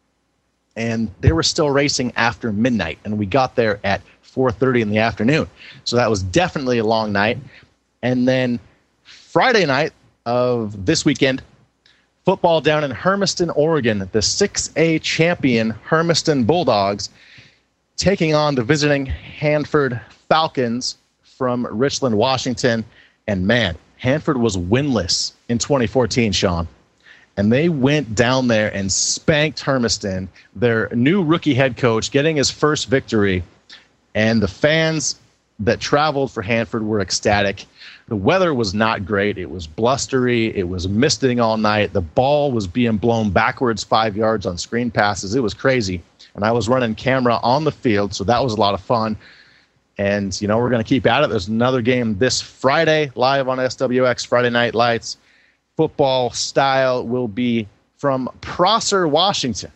And they were still racing after midnight, and we got there at four thirty in the afternoon. So that was definitely a long night. And then Friday night of this weekend, football down in Hermiston, Oregon, the six A champion Hermiston Bulldogs taking on the visiting Hanford Falcons from Richland, Washington. And, man, Hanford was winless in twenty fourteen, Sean. And they went down there and spanked Hermiston, their new rookie head coach, getting his first victory. And the fans that traveled for Hanford were ecstatic. The weather was not great. It was blustery. It was misting all night. The ball was being blown backwards five yards on screen passes. It was crazy. And I was running camera on the field, so that was a lot of fun. And, you know, we're going to keep at it. There's another game this Friday live on S W X Friday Night Lights. Football style will be from Prosser, Washington.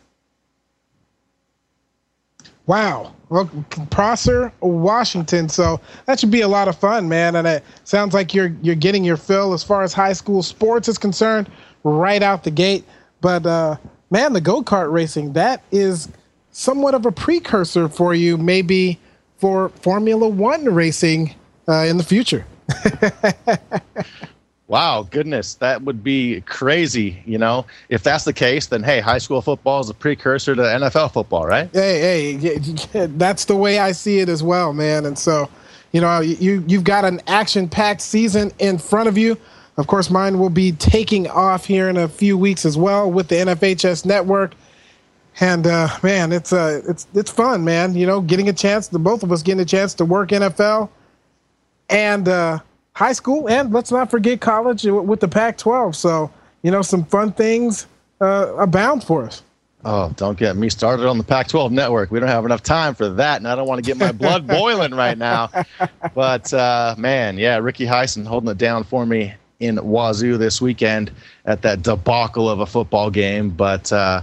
Wow. Well, Prosser, Washington. So that should be a lot of fun, man. And it sounds like you're you're getting your fill as far as high school sports is concerned right out the gate. But, uh, man, the go-kart racing, that is somewhat of a precursor for you maybe for Formula One racing uh, in the future. Wow, goodness, that would be crazy. You know, if that's the case, then hey, high school football is a precursor to N F L football, right? Hey, hey, that's the way I see it as well, man. And so, you know, you you've got an action-packed season in front of you. Of course, mine will be taking off here in a few weeks as well with the N F H S network. And uh, man, it's uh, it's it's fun, man. You know, getting a chance, the both of us getting a chance to work N F L and uh, high school, and let's not forget college with the Pac twelve. So, you know, some fun things uh, abound for us. Oh, don't get me started on the Pac twelve network. We don't have enough time for that, and I don't want to get my blood boiling right now. But, uh, man, yeah, Ricky Heisen holding it down for me in Wazoo this weekend at that debacle of a football game. But, uh,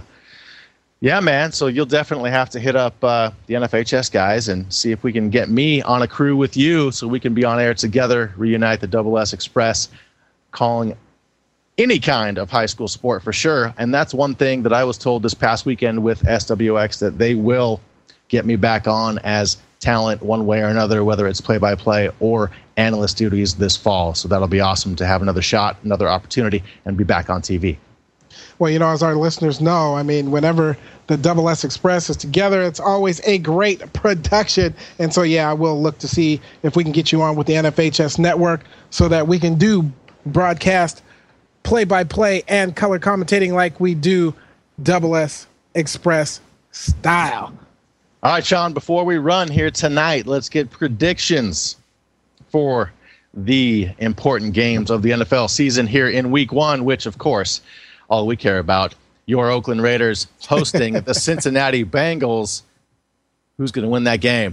yeah, man, so you'll definitely have to hit up uh, the N F H S guys and see if we can get me on a crew with you so we can be on air together, reunite the Double S Express, calling any kind of high school sport for sure. And that's one thing that I was told this past weekend with S W X, that they will get me back on as talent one way or another, whether it's play-by-play or analyst duties this fall. So that'll be awesome to have another shot, another opportunity, and be back on T V. Well, you know, as our listeners know, I mean, whenever the Double S Express is together, it's always a great production. And so, yeah, I will look to see if we can get you on with the N F H S network so that we can do broadcast play-by-play and color commentating like we do Double S Express style. All right, Sean, before we run here tonight, let's get predictions for the important games of the N F L season here in week one, which, of course, all we care about, your Oakland Raiders hosting the Cincinnati Bengals. Who's going to win that game?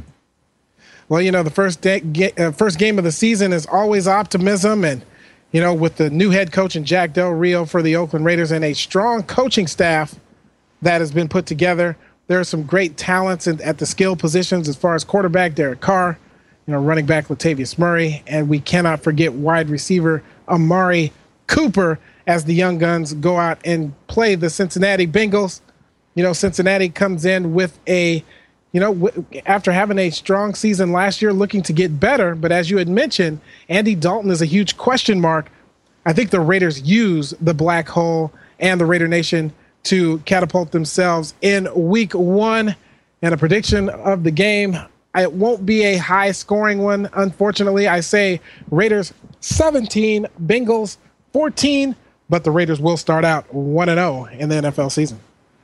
Well, you know, the first day, uh, first game of the season is always optimism. And, you know, with the new head coach and Jack Del Rio for the Oakland Raiders and a strong coaching staff that has been put together, there are some great talents in, at the skill positions as far as quarterback Derek Carr, you know, running back Latavius Murray, and we cannot forget wide receiver Amari Cooper as the young guns go out and play the Cincinnati Bengals. You know, Cincinnati comes in with a, you know, w- after having a strong season last year, looking to get better. But as you had mentioned, Andy Dalton is a huge question mark. I think the Raiders use the black hole and the Raider Nation to catapult themselves in week one. And a prediction of the game, it won't be a high scoring one. Unfortunately, I say Raiders seventeen, Bengals fourteen, but the Raiders will start out one and oh in the N F L season.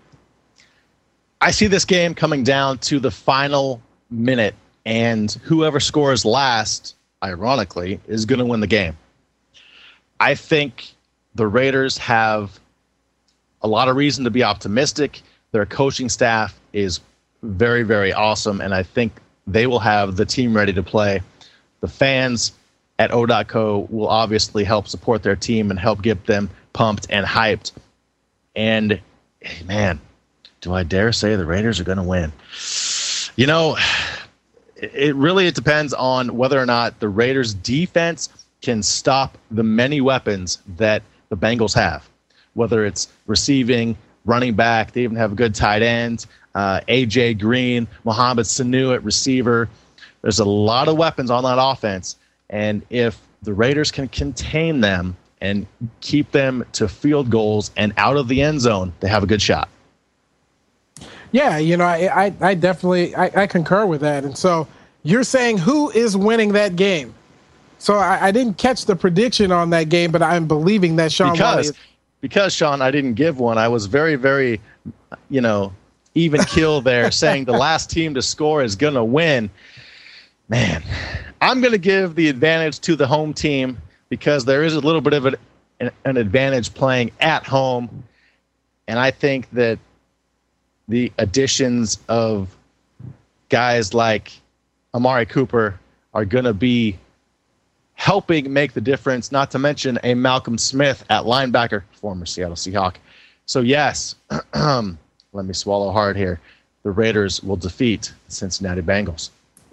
I see this game coming down to the final minute, and whoever scores last, ironically, is going to win the game. I think the Raiders have a lot of reason to be optimistic. Their coaching staff is very, very awesome, and I think they will have the team ready to play. The fans at O dot co will obviously help support their team and help get them pumped and hyped. And, hey, man, do I dare say the Raiders are going to win? You know, it really it depends on whether or not the Raiders' defense can stop the many weapons that the Bengals have, whether it's receiving, running back. They even have a good tight end, uh, A J Green, Mohamed Sanu at receiver. There's a lot of weapons on that offense. And if the Raiders can contain them and keep them to field goals and out of the end zone, they have a good shot. Yeah, you know, I I, I definitely I, I concur with that. And so you're saying who is winning that game? So I, I didn't catch the prediction on that game, but I'm believing that Sean because, Wally is- because Sean, I didn't give one. I was very, very, you know, even kill there, saying the last team to score is going to win. Man, I'm going to give the advantage to the home team because there is a little bit of an, an advantage playing at home. And I think that the additions of guys like Amari Cooper are going to be helping make the difference, not to mention a Malcolm Smith at linebacker, former Seattle Seahawk. So, yes, let me swallow hard here. The Raiders will defeat the Cincinnati Bengals.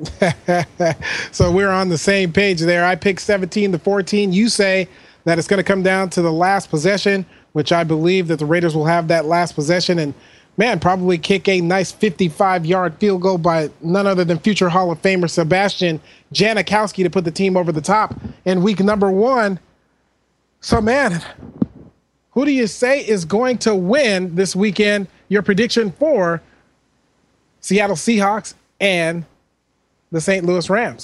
So we're on the same page there. I picked seventeen to fourteen. You say that it's going to come down to the last possession, which I believe that the Raiders will have that last possession and, man, probably kick a nice fifty-five-yard field goal by none other than future Hall of Famer Sebastian Janikowski to put the team over the top in week number one. So, man, who do you say is going to win this weekend? Your prediction for Seattle Seahawks and the Saint Louis Rams?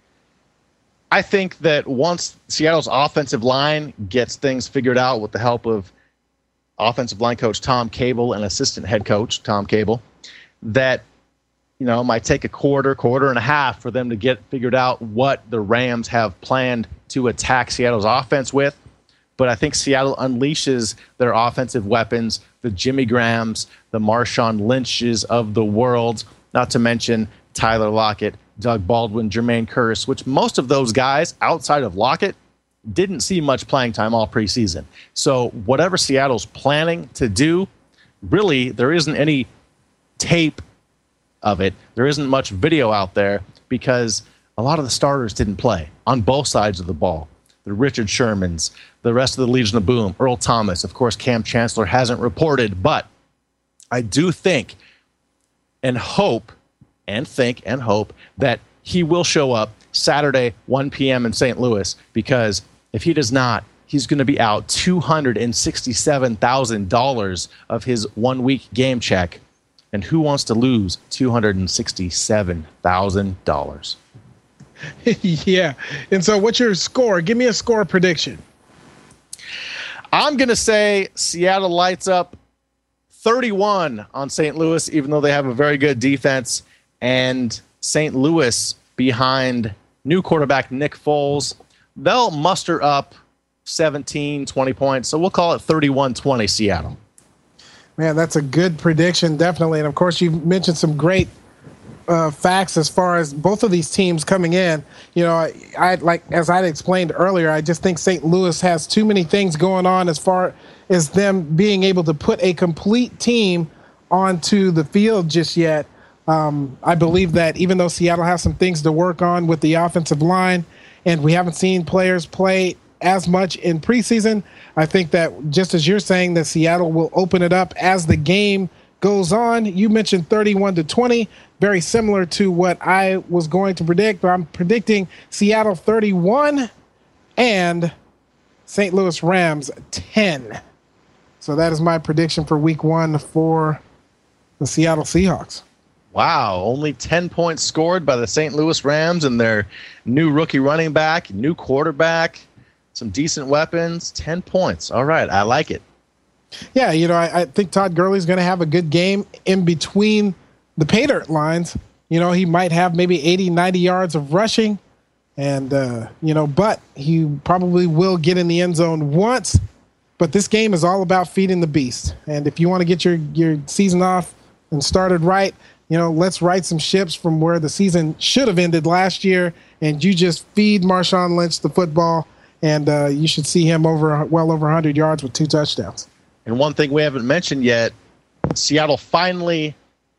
I think that once Seattle's offensive line gets things figured out with the help of offensive line coach Tom Cable and assistant head coach Tom Cable, that, you know, it might take a quarter, quarter and a half for them to get figured out what the Rams have planned to attack Seattle's offense with. But I think Seattle unleashes their offensive weapons, the Jimmy Grahams, the Marshawn Lynches of the world, not to mention Tyler Lockett, Doug Baldwin, Jermaine Kearse, which most of those guys outside of Lockett didn't see much playing time all preseason. So whatever Seattle's planning to do, really there isn't any tape of it. There isn't much video out there because a lot of the starters didn't play on both sides of the ball. The Richard Shermans, the rest of the Legion of Boom, Earl Thomas, of course, Cam Chancellor hasn't reported, but I do think and hope and think and hope that he will show up Saturday, one p.m. in Saint Louis, because if he does not, he's going to be out two hundred sixty-seven thousand dollars of his one-week game check. And who wants to lose two hundred sixty-seven thousand dollars? Yeah. And so what's your score? Give me a score prediction. I'm going to say Seattle lights up thirty-one on Saint Louis, even though they have a very good defense. And Saint Louis, behind new quarterback Nick Foles, they'll muster up seventeen, twenty points. So we'll call it thirty-one twenty Seattle. Man, that's a good prediction, definitely. And, of course, you've mentioned some great uh, facts as far as both of these teams coming in. You know, I, I like as I explained earlier, I just think Saint Louis has too many things going on as far as them being able to put a complete team onto the field just yet. Um, I believe that even though Seattle has some things to work on with the offensive line, and we haven't seen players play as much in preseason, I think that just as you're saying that Seattle will open it up as the game goes on. You mentioned thirty-one to twenty, very similar to what I was going to predict, but I'm predicting Seattle thirty-one and Saint Louis Rams ten. So that is my prediction for week one for the Seattle Seahawks. Wow, only ten points scored by the Saint Louis Rams and their new rookie running back, new quarterback, some decent weapons, ten points. All right, I like it. Yeah, you know, I, I think Todd Gurley's going to have a good game in between the pay dirt lines. You know, he might have maybe eighty, ninety yards of rushing, and, uh, you know, but he probably will get in the end zone once. But this game is all about feeding the beast. And if you want to get your, your season off and started right, you know, let's right some ships from where the season should have ended last year, and you just feed Marshawn Lynch the football, and uh, you should see him over well over one hundred yards with two touchdowns. And one thing we haven't mentioned yet, Seattle finally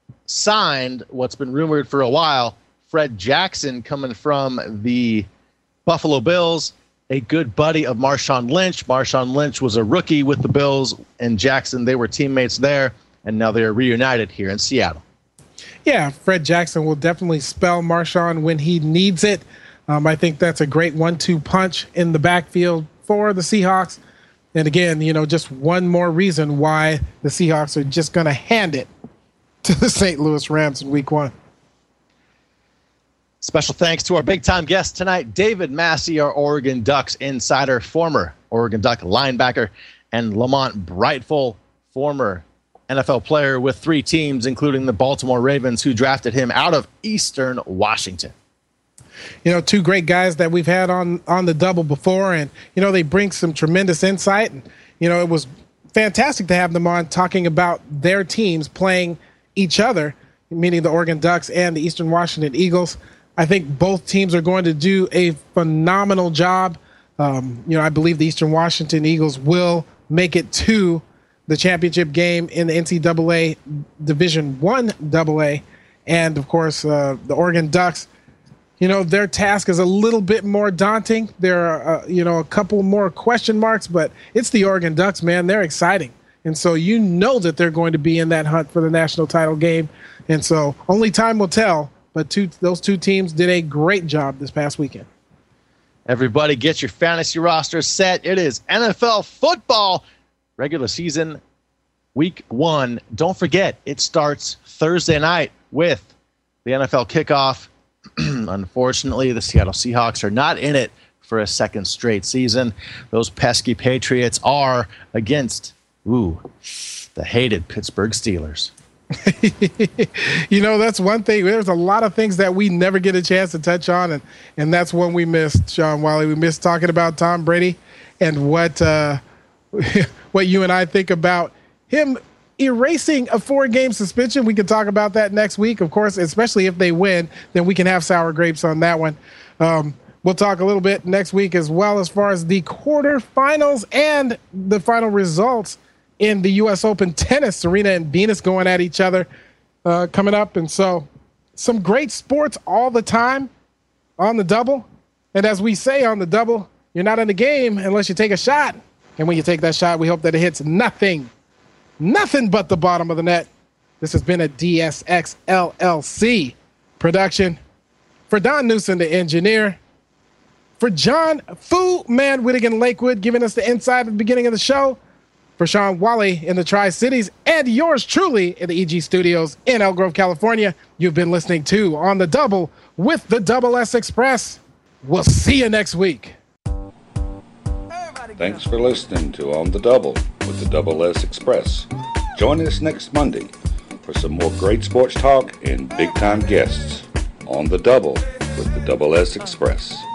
signed what's been rumored for a while, Fred Jackson, coming from the Buffalo Bills, a good buddy of Marshawn Lynch. Marshawn Lynch was a rookie with the Bills, and Jackson, they were teammates there, and now they're reunited here in Seattle. Yeah, Fred Jackson will definitely spell Marshawn when he needs it. Um, I think that's a great one two punch in the backfield for the Seahawks. And again, you know, just one more reason why the Seahawks are just going to hand it to the Saint Louis Rams in week one. Special thanks to our big-time guest tonight, David Massey, our Oregon Ducks insider, former Oregon Duck linebacker, and Lamont Brightful, former N F L player with three teams, including the Baltimore Ravens, who drafted him out of Eastern Washington. You know, two great guys that we've had on, on the double before, and, you know, they bring some tremendous insight. And, you know, it was fantastic to have them on talking about their teams playing each other, meaning the Oregon Ducks and the Eastern Washington Eagles. I think both teams are going to do a phenomenal job. Um, you know, I believe the Eastern Washington Eagles will make it to the championship game in the N C double A Division One double A. And, of course, uh, the Oregon Ducks, you know, their task is a little bit more daunting. There are, uh, you know, a couple more question marks, but it's the Oregon Ducks, man. They're exciting. And so you know that they're going to be in that hunt for the national title game. And so only time will tell, but two, those two teams did a great job this past weekend. Everybody get your fantasy roster set. It is N F L football regular season week one. Don't forget, it starts Thursday night with the N F L kickoff. Unfortunately, the Seattle Seahawks are not in it for a second straight season. Those pesky Patriots are against, ooh, the hated Pittsburgh Steelers. You know, that's one thing. There's a lot of things that we never get a chance to touch on, and, and that's one we missed, Sean Wally. We missed talking about Tom Brady and what uh, what you and I think about him erasing a four-game suspension. We can talk about that next week, of course, especially if they win. Then we can have sour grapes on that one. Um, we'll talk a little bit next week as well as far as the quarterfinals and the final results in the U S Open tennis. Serena and Venus going at each other uh, coming up. And so some great sports all the time on the double. And as we say on the double, you're not in the game unless you take a shot. And when you take that shot, we hope that it hits nothing, nothing but the bottom of the net. This has been a D S X L L C production. For Don Newsom, the engineer, for John Fu Man Whittigan Lakewood giving us the inside at the beginning of the show, for Sean Wally in the Tri-Cities, and yours truly in the E G Studios in Elk Grove, California, you've been listening to On the Double with the Double S Express. We'll see you next week. Thanks for listening to On the Double with the Double S Express. Join us next Monday for some more great sports talk and big-time guests on the Double with the Double S Express.